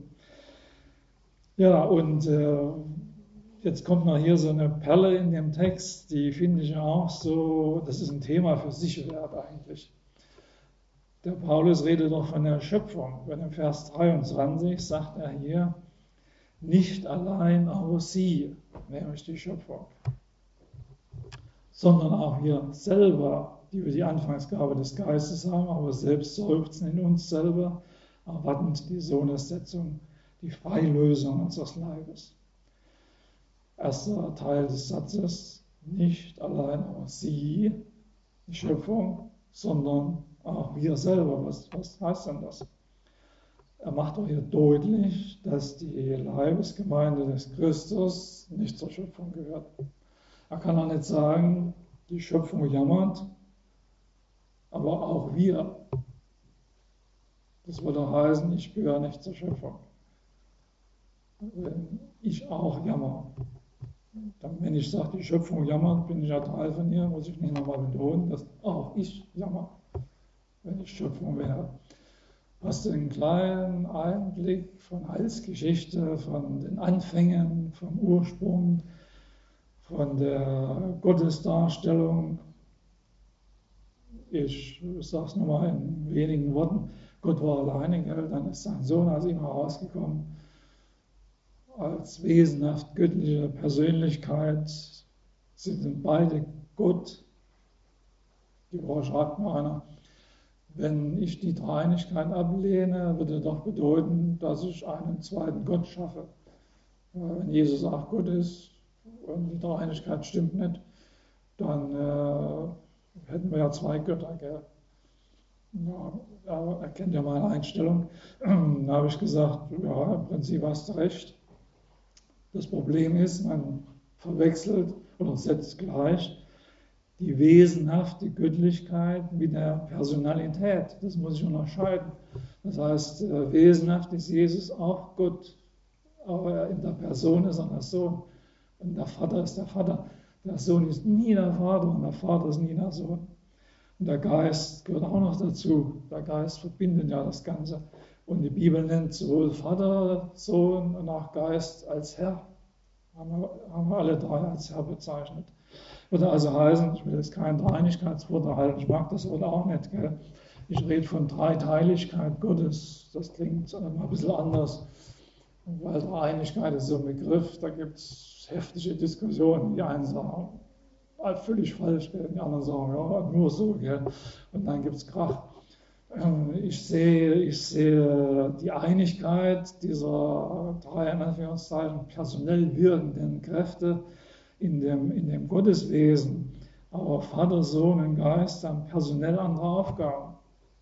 Ja, und jetzt kommt noch hier so eine Perle in dem Text, die finde ich auch so, das ist ein Thema für sich wert eigentlich. Der Paulus redet doch von der Schöpfung. Und im Vers 23 sagt er hier, nicht allein aus sie, nämlich die Schöpfung, sondern auch wir selber, die wir die Anfangsgabe des Geistes haben, aber selbst seufzen in uns selber, erwartend die Sohnessetzung, die Freilösung unseres Leibes. Erster Teil des Satzes, nicht allein aus sie, die Schöpfung, sondern auch wir selber. Was heißt denn das? Er macht doch hier deutlich, dass die Leibesgemeinde des Christus nicht zur Schöpfung gehört. Er kann auch nicht sagen, die Schöpfung jammert, aber auch wir. Das würde heißen, ich gehöre nicht zur Schöpfung. Wenn ich auch jammer. Dann, wenn ich sage, die Schöpfung jammert, bin ich ja Teil von ihr, muss ich nicht nochmal betonen, dass auch ich jammer, wenn ich Schöpfung wäre. Hast du einen kleinen Einblick von Heilsgeschichte, von den Anfängen, vom Ursprung, von der Gottesdarstellung? Ich sage es nochmal in wenigen Worten. Gott war alleine, gell? Dann ist sein Sohn aus ihm herausgekommen. Als wesenhaft göttliche Persönlichkeit. Sie sind beide Gott. Die Woche schreibt mir einer, wenn ich die Dreieinigkeit ablehne, würde doch bedeuten, dass ich einen zweiten Gott schaffe. Wenn Jesus auch Gott ist und die Dreieinigkeit stimmt nicht, dann hätten wir ja zwei Götter. Gell? Ja, er kennt ja meine Einstellung. Da habe ich gesagt, ja, im Prinzip hast du recht. Das Problem ist, man verwechselt oder setzt gleich die wesenhafte Göttlichkeit mit der Personalität. Das muss ich unterscheiden. Das heißt, wesenhaft ist Jesus auch Gott, aber in der Person ist er der Sohn. Und der Vater ist der Vater. Der Sohn ist nie der Vater und der Vater ist nie der Sohn. Und der Geist gehört auch noch dazu. Der Geist verbindet ja das Ganze. Und die Bibel nennt sowohl Vater, Sohn und auch Geist als Herr. Haben wir alle drei als Herr bezeichnet. Würde also heißen, ich will jetzt kein Dreieinigkeitswort erhalten, ich mag das Wort auch nicht. Gell? Ich rede von Dreiteiligkeit Gottes, das klingt mal ein bisschen anders, weil Dreieinigkeit ist so ein Begriff, da gibt es heftige Diskussionen. Die einen sagen, völlig falsch, gell? Die anderen sagen, ja, nur so. Gell? Und dann gibt es Krach. Ich sehe die Einigkeit dieser drei, in Anführungszeichen, personell wirkenden Kräfte in dem Gotteswesen. Aber Vater, Sohn und Geist haben personell andere Aufgaben.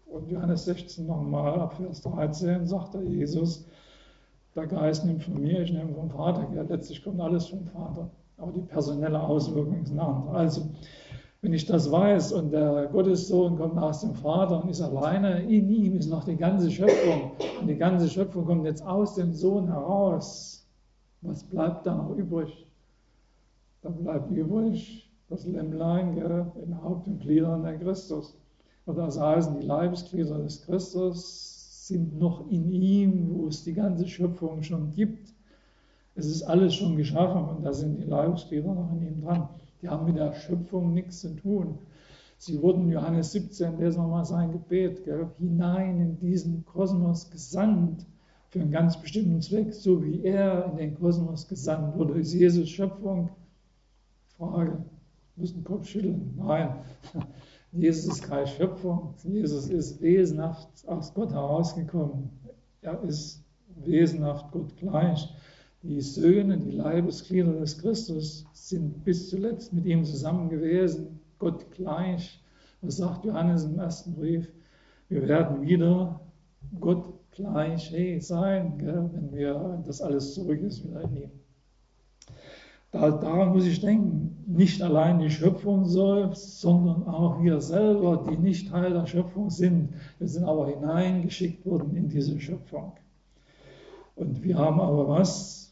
Und Johannes 16 nochmal, ab Vers 13, sagt der Jesus, der Geist nimmt von mir, ich nehme vom Vater. Ja, letztlich kommt alles vom Vater. Aber die personelle Auswirkung ist eine andere. Also, wenn ich das weiß und der Gottessohn kommt aus dem Vater und ist alleine, in ihm ist noch die ganze Schöpfung. Und die ganze Schöpfung kommt jetzt aus dem Sohn heraus. Was bleibt da noch übrig? Da bleibt übrig das Lämmlein, gell, in Haupt und Gliedern der Christus. Und das heißen, die Leibesglieder des Christus sind noch in ihm, wo es die ganze Schöpfung schon gibt. Es ist alles schon geschaffen und da sind die Leibesglieder noch in ihm dran. Die haben mit der Schöpfung nichts zu tun. Sie wurden, Johannes 17, lesen wir mal sein Gebet, gell, hinein in diesen Kosmos gesandt für einen ganz bestimmten Zweck, so wie er in den Kosmos gesandt wurde. Ist Jesus Schöpfung? Frage. Müssen den Kopf schütteln. Nein. Jesus ist keine Schöpfung. Jesus ist wesenhaft aus Gott herausgekommen. Er ist wesenhaft Gott gleich. Die Söhne, die Leibesglieder des Christus sind bis zuletzt mit ihm zusammen gewesen, Gott gleich. Das sagt Johannes im ersten Brief. Wir werden wieder Gott gleich sein, gell, wenn das alles zurück ist wieder in ihm. Daran muss ich denken, nicht allein die Schöpfung seufzt, sondern auch wir selber, die nicht Teil der Schöpfung sind. Wir sind aber hineingeschickt worden in diese Schöpfung. Und wir haben aber was?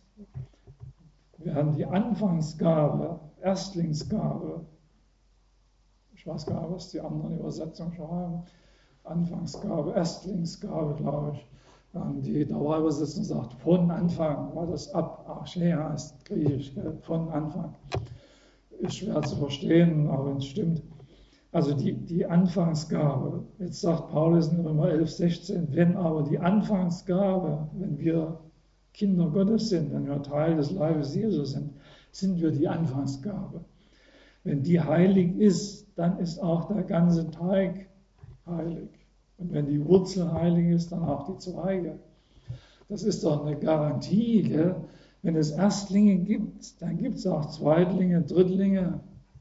Wir haben die Anfangsgabe, Erstlingsgabe. Ich weiß gar nicht, was die anderen Übersetzungen schreiben. Anfangsgabe, Erstlingsgabe, glaube ich. Die Dauerübersetzung sagt, von Anfang, weil das ab Archäa heißt, griechisch, von Anfang. Ist schwer zu verstehen, aber es stimmt. Also die Anfangsgabe, jetzt sagt Paulus in Römer 11,16, wenn aber die Anfangsgabe, wenn wir Kinder Gottes sind, wenn wir Teil des Leibes Jesu sind, sind wir die Anfangsgabe. Wenn die heilig ist, dann ist auch der ganze Teig heilig. Und wenn die Wurzel heilig ist, dann auch die Zweige. Das ist doch eine Garantie, gell? Wenn es Erstlinge gibt, dann gibt es auch Zweitlinge, Drittlinge,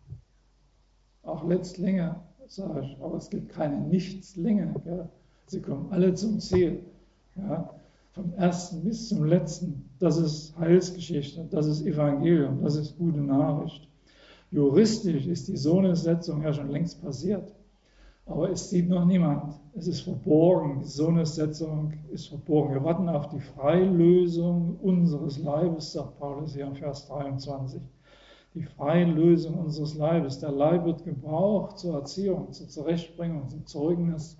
auch Letztlinge, sage ich. Aber es gibt keine Nichtslinge. Gell? Sie kommen alle zum Ziel. Ja? Vom ersten bis zum letzten. Das ist Heilsgeschichte, das ist Evangelium, das ist gute Nachricht. Juristisch ist die Sohnessetzung ja schon längst passiert. Aber es sieht noch niemand. Es ist verborgen. Die Sohnessetzung ist verborgen. Wir warten auf die Freilösung unseres Leibes, sagt Paulus hier in Vers 23. Die Freilösung unseres Leibes. Der Leib wird gebraucht zur Erziehung, zur Zurechtbringung, zum Zeugnis.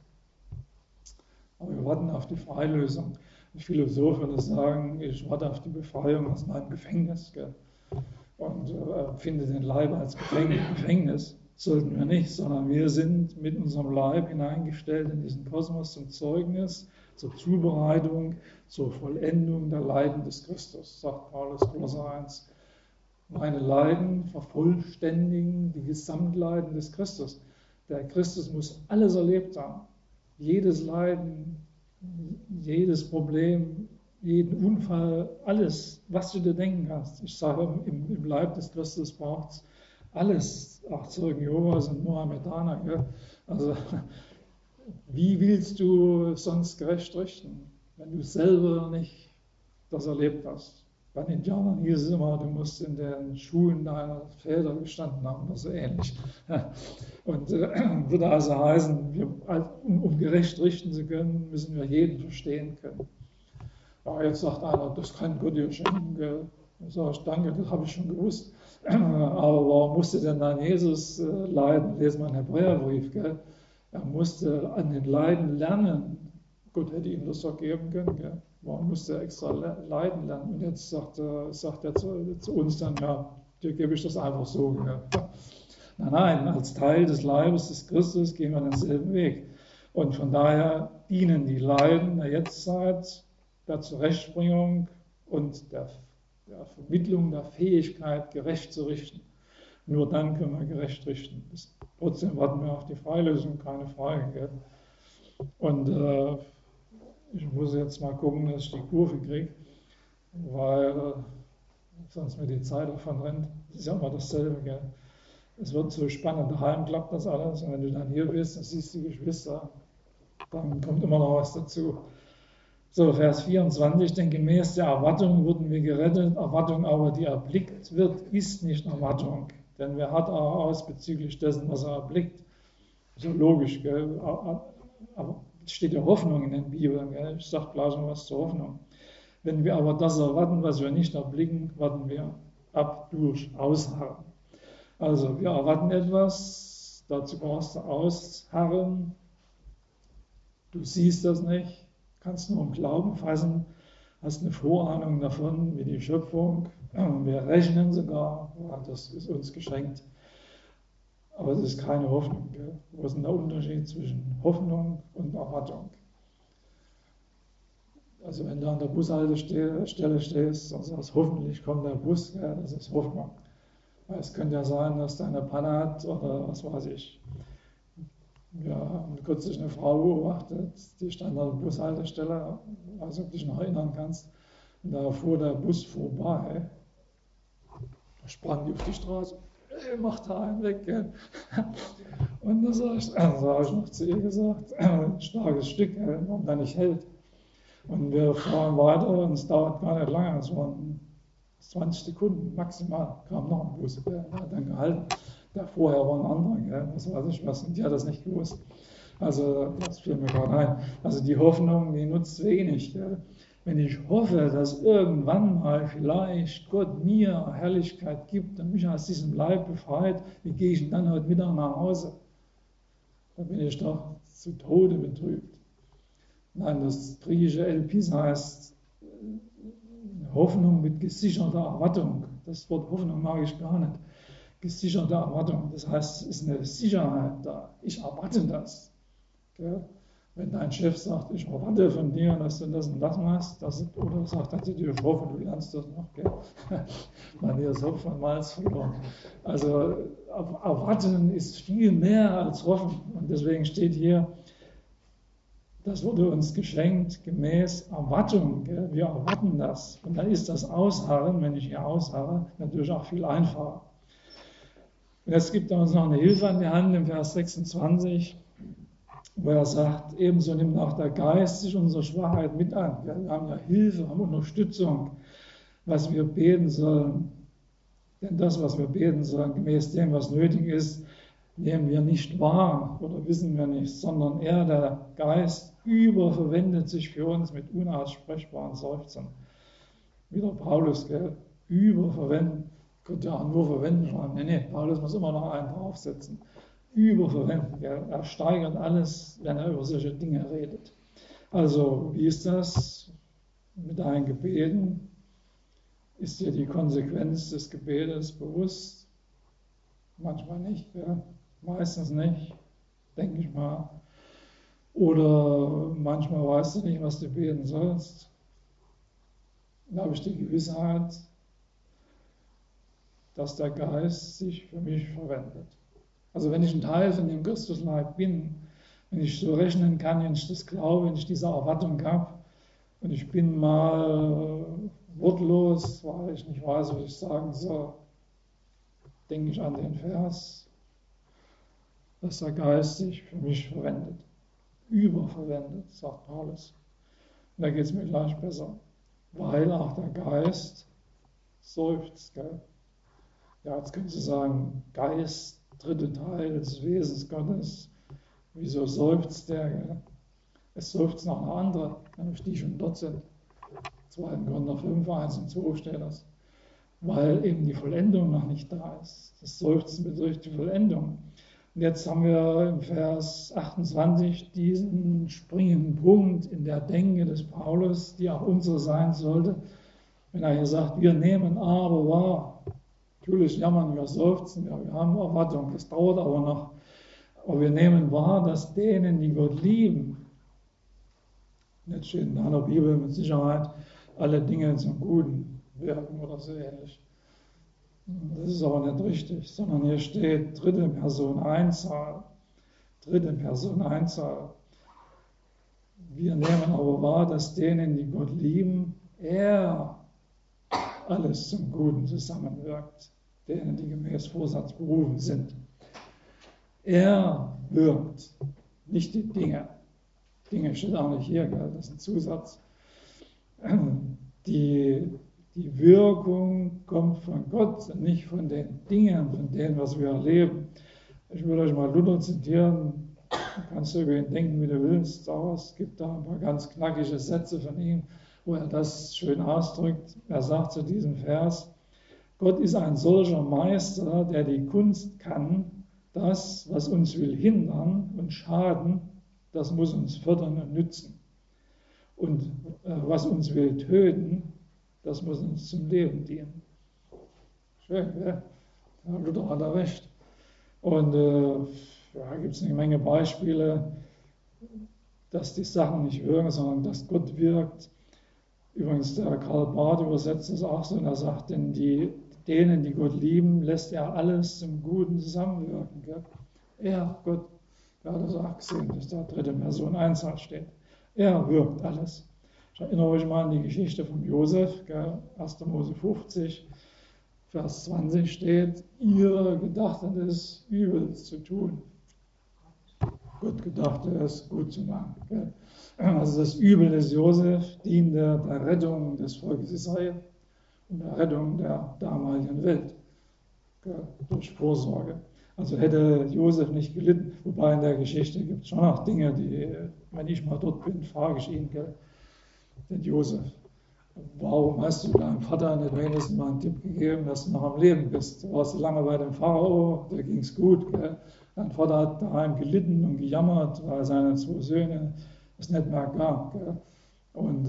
Aber wir warten auf die Freilösung. Ein Philosoph würde sagen, ich warte auf die Befreiung aus meinem Gefängnis. Gell? Und finde den Leib als Gefängnis. Sollten wir nicht, sondern wir sind mit unserem Leib hineingestellt in diesen Kosmos zum Zeugnis, zur Zubereitung, zur Vollendung der Leiden des Christus, sagt Paulus Kolosser 1. Meine Leiden vervollständigen die Gesamtleiden des Christus. Der Christus muss alles erlebt haben. Jedes Leiden, jedes Problem, jeden Unfall, alles, was du dir denken kannst. Ich sage, im Leib des Christus braucht es alles. Auch Zeugen Jehovas und Mohammedaner. Gell? Also, wie willst du sonst gerecht richten, wenn du selber nicht das erlebt hast? Bei den Indianern hieß es immer, du musst in den Schuhen deiner Väter gestanden haben oder so ähnlich. Und würde also heißen, um gerecht richten zu können, müssen wir jeden verstehen können. Ja, jetzt sagt einer, das kann Gott dir schenken. Gell? Dann sage ich, danke, das habe ich schon gewusst. Aber warum musste denn dann Jesus leiden? Lesen wir einen Hebräerbrief. Gell? Er musste an den Leiden lernen. Gott hätte ihm das doch geben können. Gell? Warum musste er extra leiden lernen? Und jetzt sagt er zu uns dann, ja, dir gebe ich das einfach so. Gell? Nein, als Teil des Leibes des Christus gehen wir denselben Weg. Und von daher dienen die Leiden der Jetztzeit der Zurechtbringung und der Vermittlung der Fähigkeit, gerecht zu richten. Nur dann können wir gerecht richten. Trotzdem warten wir auf die Freilösung, keine Frage. Gell? Und ich muss jetzt mal gucken, dass ich die Kurve kriege, weil sonst mir die Zeit davon rennt. Das ist ja immer dasselbe. Gell? Es wird so spannend. Daheim klappt das alles. Und wenn du dann hier bist, dann siehst du die Geschwister. Dann kommt immer noch was dazu. So, Vers 24, denn gemäß der Erwartung wurden wir gerettet, Erwartung aber, die erblickt wird, ist nicht Erwartung. Denn wer hat auch aus bezüglich dessen, was er erblickt? So logisch, gell? Aber es steht ja Hoffnung in den Bibeln, gell? Ich sage gleich noch was zur Hoffnung. Wenn wir aber das erwarten, was wir nicht erblicken, warten wir ab durch Ausharren. Also wir erwarten etwas, dazu brauchst du Ausharren. Du siehst das nicht, kannst nur im Glauben fassen, hast eine Vorahnung davon, wie die Schöpfung. Wir rechnen sogar, das ist uns geschenkt. Aber es ist keine Hoffnung. Gell? Wo ist denn der Unterschied zwischen Hoffnung und Erwartung? Also wenn du an der Bushaltestelle stehst und sagst, hoffentlich kommt der Bus, ja, das ist Hoffnung. Weil es könnte ja sein, dass da eine Panne hat oder was weiß ich. Wir haben kürzlich eine Frau beobachtet, die stand an der Bushaltestelle, also ob du dich noch erinnern kannst, und da fuhr der Bus vorbei. Da sprang die auf die Straße, mach da einen weg. Gell? Und da habe ich noch zu ihr gesagt, ein starkes Stück, warum der nicht hält. Und wir fahren weiter und es dauert gar nicht lange, es waren 20 Sekunden maximal, kam noch ein Bus, der hat dann gehalten. Der vorher war ein anderer, gell? Das weiß ich was, und die hat das nicht gewusst. Also das fiel mir gerade ein. Also die Hoffnung, die nutzt wenig. Gell? Wenn ich hoffe, dass irgendwann mal vielleicht Gott mir Herrlichkeit gibt und mich aus diesem Leib befreit, wie gehe ich denn dann heute Mittag nach Hause? Da bin ich doch zu Tode betrübt. Nein, das griechische Elpis heißt Hoffnung mit gesicherter Erwartung. Das Wort Hoffnung mag ich gar nicht. Gesicherte Erwartung, das heißt, es ist eine Sicherheit da. Ich erwarte das. Gell? Wenn dein Chef sagt, ich erwarte von dir, dass du das und das machst, oder sagt er zu dir, ich hoffe, du lernst das noch. Gell? Man hier ist Hopf und Malz verloren. Also erwarten ist viel mehr als hoffen. Und deswegen steht hier, das wurde uns geschenkt gemäß Erwartung. Gell? Wir erwarten das. Und dann ist das Ausharren, wenn ich hier ausharre, natürlich auch viel einfacher. Und jetzt gibt er uns noch eine Hilfe an die Hand im Vers 26, wo er sagt, ebenso nimmt auch der Geist sich unsere Schwachheit mit an. Ja, wir haben ja Hilfe, haben Unterstützung, was wir beten sollen. Denn das, was wir beten sollen, gemäß dem, was nötig ist, nehmen wir nicht wahr oder wissen wir nicht, sondern er, der Geist, überverwendet sich für uns mit unaussprechbaren Seufzern. Wieder Paulus, gell? Überverwenden. Könnte ja auch nur verwenden schreiben. Nee, Paulus muss immer noch einen draufsetzen. Überverwenden. Gell? Er steigert alles, wenn er über solche Dinge redet. Also, wie ist das mit deinen Gebeten? Ist dir die Konsequenz des Gebetes bewusst? Manchmal nicht, ja? Meistens nicht, denke ich mal. Oder manchmal weißt du nicht, was du beten sollst. Da habe ich die Gewissheit, dass der Geist sich für mich verwendet. Also wenn ich ein Teil von dem Christusleib bin, wenn ich so rechnen kann, wenn ich das glaube, wenn ich diese Erwartung habe und ich bin mal wortlos, weil ich nicht weiß, was ich sagen soll, denke ich an den Vers, dass der Geist sich für mich verwendet. Überverwendet, sagt Paulus. Und da geht es mir gleich besser, weil auch der Geist seufzt, gell? Ja, jetzt können Sie sagen, Geist, dritte Teil des Wesens Gottes, wieso seufzt der? Gell? Es seufzt noch eine andere, nämlich die schon dort sind. 2. Korinther 5, 1 und 2 steht das. Weil eben die Vollendung noch nicht da ist. Das Seufzen betrifft die Vollendung. Und jetzt haben wir im Vers 28 diesen springenden Punkt in der Denke des Paulus, die auch unsere sein sollte, wenn er hier sagt, wir nehmen aber wahr. Natürlich jammern wir, seufzen wir haben Erwartung, das dauert aber noch. Aber wir nehmen wahr, dass denen, die Gott lieben, jetzt steht in deiner Bibel mit Sicherheit, alle Dinge zum Guten wirken oder so ähnlich. Das ist aber nicht richtig, sondern hier steht dritte Person Einzahl. Dritte Person Einzahl. Wir nehmen aber wahr, dass denen, die Gott lieben, er alles zum Guten zusammenwirkt. Denen, die gemäß Vorsatz berufen sind. Er wirkt, nicht die Dinge. Dinge steht auch nicht hier, gell? Das ist ein Zusatz. Die Wirkung kommt von Gott, nicht von den Dingen, von dem, was wir erleben. Ich will euch mal Luther zitieren, kannst du über ihn denken, wie du willst, aber es gibt da ein paar ganz knackige Sätze von ihm, wo er das schön ausdrückt. Er sagt zu diesem Vers: Gott ist ein solcher Meister, der die Kunst kann, das, was uns will hindern und schaden, das muss uns fördern und nützen. Und was uns will töten, das muss uns zum Leben dienen. Schön, ja? Ja, Luther hat da recht. Und gibt es eine Menge Beispiele, dass die Sachen nicht wirken, sondern dass Gott wirkt. Übrigens, der Karl Barth übersetzt das auch so, und er sagt, denn denen, die Gott lieben, lässt er alles zum Guten zusammenwirken. Gell? Er, Gott, er hat das auch gesehen, dass da dritte Person Einzahl steht. Er wirkt alles. Ich erinnere euch mal an die Geschichte von Josef, gell? 1. Mose 50, Vers 20 steht, ihr gedachtet es, Übels zu tun. Gott gedachte es, gut zu machen. Gell? Also das Übel des Josef diente der Rettung des Volkes Israel und der Rettung der damaligen Welt, gell? Durch Vorsorge. Also hätte Josef nicht gelitten, wobei in der Geschichte gibt es schon noch Dinge, die, wenn ich mal dort bin, frage ich ihn, gell? Den Josef, warum hast du deinem Vater nicht wenigstens mal einen Tipp gegeben, dass du noch am Leben bist? Du warst lange bei dem Pharao, da ging es gut. Gell? Dein Vater hat daheim gelitten und gejammert, weil seine 2 Söhne es nicht mehr gab. Gell? Und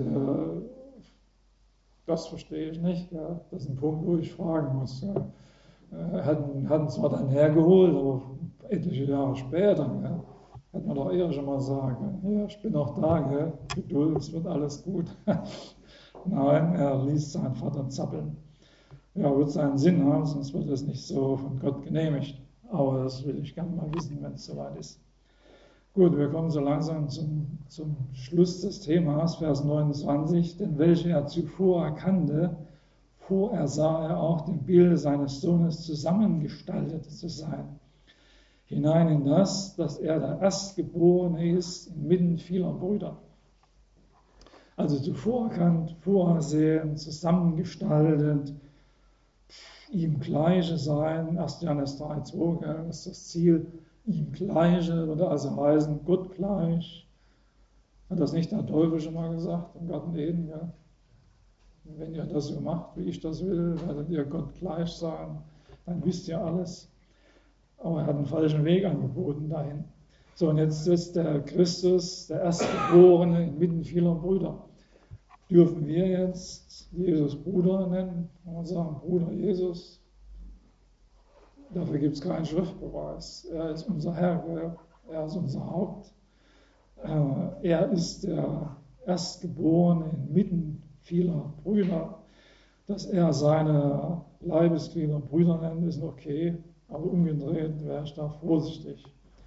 das verstehe ich nicht. Gell? Das ist ein Punkt, wo ich fragen muss. Hatten zwar dann hergeholt, aber etliche Jahre später, gell? Hätte man doch eher schon mal sagen, ja, ich bin noch da, gell? Geduld, es wird alles gut. Nein, er ließ seinen Vater zappeln. Ja, wird seinen Sinn haben, sonst wird es nicht so von Gott genehmigt. Aber das will ich gerne mal wissen, wenn es soweit ist. Gut, wir kommen so langsam zum Schluss des Themas, Vers 29. Denn welche er zuvor erkannte, vorersah er auch dem Bilde seines Sohnes zusammengestaltet zu sein. Hinein in das, dass er der Erstgeborene ist inmitten vieler Brüder. Also zuvor erkannt, vorsehen, zusammengestaltet, ihm Gleiche sein, 1. Johannes 3,2, das ist das Ziel, ihm Gleiche, würde also heißen, Gott gleich. Hat das nicht der Teufel schon mal gesagt im Garten Eden? Ja? Wenn ihr das so macht, wie ich das will, werdet ihr Gott gleich sein, dann wisst ihr alles. Aber er hat einen falschen Weg angeboten dahin. So, und jetzt ist der Christus, der Erstgeborene inmitten vieler Brüder. Dürfen wir jetzt Jesus Bruder nennen? Kann man sagen, Bruder Jesus? Dafür gibt es keinen Schriftbeweis. Er ist unser Herr, er ist unser Haupt. Er ist der Erstgeborene inmitten vieler Brüder. Dass er seine Leibesglieder Brüder nennt, ist okay, aber umgedreht wäre ich da vorsichtig.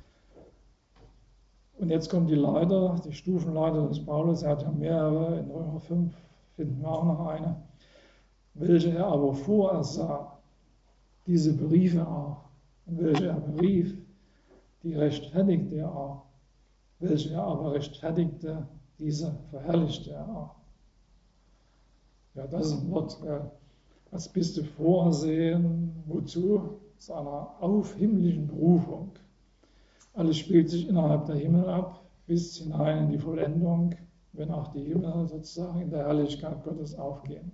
Und jetzt kommen die Leiter, die Stufenleiter des Paulus, er hat ja mehrere, in Römer 5 finden wir auch noch eine, welche er aber vorersah, diese Briefe auch, und welche er berief, die rechtfertigte er auch, welche er aber rechtfertigte, diese verherrlichte er auch. Ja, das ist ein Wort, was bist du vorsehen, wozu? Zu einer aufhimmlischen Berufung. Alles spielt sich innerhalb der Himmel ab, bis hinein in die Vollendung, wenn auch die Himmel sozusagen in der Herrlichkeit Gottes aufgehen.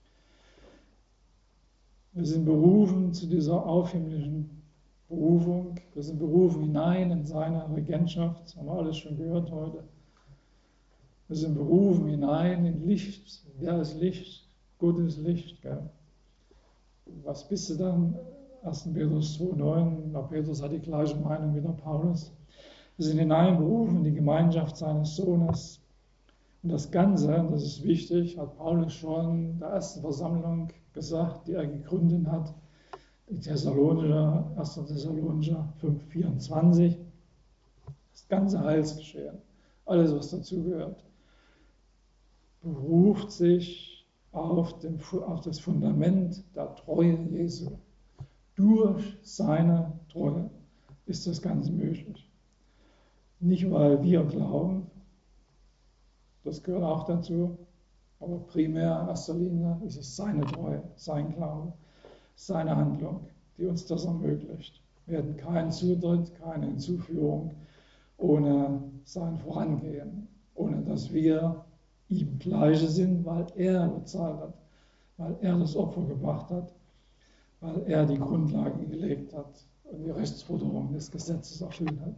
Wir sind berufen zu dieser aufhimmlischen Berufung. Wir sind berufen hinein in seine Regentschaft. Das haben wir alles schon gehört heute. Wir sind berufen hinein in Licht. Wer ist Licht? Gott ist Licht. Gell? Was bist du dann? 1. Petrus 2,9, Petrus hat die gleiche Meinung wie der Paulus. Wir sind hineinberufen in die Gemeinschaft seines Sohnes. Und das Ganze, das ist wichtig, hat Paulus schon in der ersten Versammlung gesagt, die er gegründet hat, die Thessalonicher, 1. Thessalonicher 5,24. Das ganze Heilsgeschehen, alles was dazugehört, beruft sich auf das Fundament der Treue Jesu. Durch seine Treue ist das Ganze möglich. Nicht, weil wir glauben, Das gehört auch dazu. Aber primär in erster Linie ist es seine Treue, sein Glaube, seine Handlung, die uns das ermöglicht. Wir hätten keinen Zutritt, keine Hinzuführung ohne sein Vorangehen, ohne dass wir ihm Gleiche sind, weil er bezahlt hat, weil er das Opfer gebracht hat, weil er die Grundlage gelegt hat und die Rechtsforderungen des Gesetzes erfüllt hat.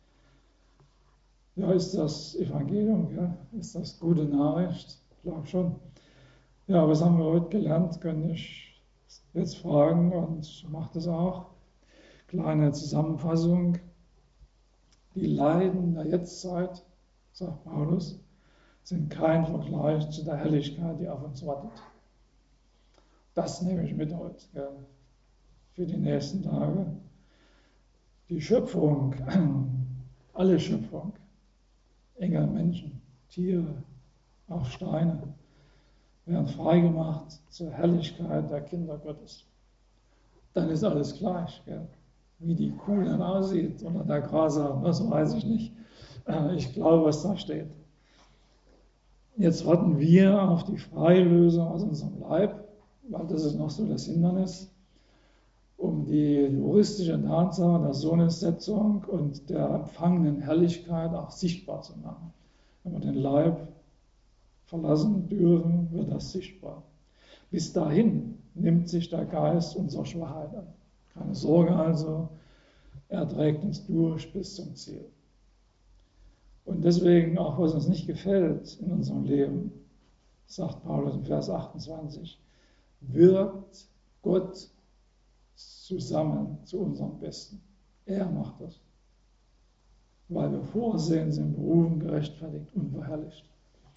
Ja, ist das Evangelium, ja? Ist das gute Nachricht? Ich glaube schon. Ja, was haben wir heute gelernt, könnte ich jetzt fragen und mache das auch. Kleine Zusammenfassung. Die Leiden der Jetztzeit, sagt Paulus, sind kein Vergleich zu der Herrlichkeit, die auf uns wartet. Das nehme ich mit heute, ja, für die nächsten Tage. Die Schöpfung, alle Schöpfung, Engel, Menschen, Tiere, auch Steine, werden freigemacht zur Herrlichkeit der Kinder Gottes. Dann ist alles gleich, gell? Wie die Kuh dann aussieht oder der Graser, das weiß ich nicht. Ich glaube, was da steht. Jetzt warten wir auf die Freilösung aus unserem Leib, weil das ist noch so das Hindernis, um die juristische Tatsache der Sohnessetzung und der empfangenen Herrlichkeit auch sichtbar zu machen. Wenn wir den Leib verlassen dürfen, wird das sichtbar. Bis dahin nimmt sich der Geist unserer Schwachheit an. Keine Sorge also, er trägt uns durch bis zum Ziel. Und deswegen, auch was uns nicht gefällt in unserem Leben, sagt Paulus in Vers 28, wirkt Gott zusammen zu unserem Besten. Er macht das. Weil wir vorsehen, sind berufen, gerechtfertigt und verherrlicht.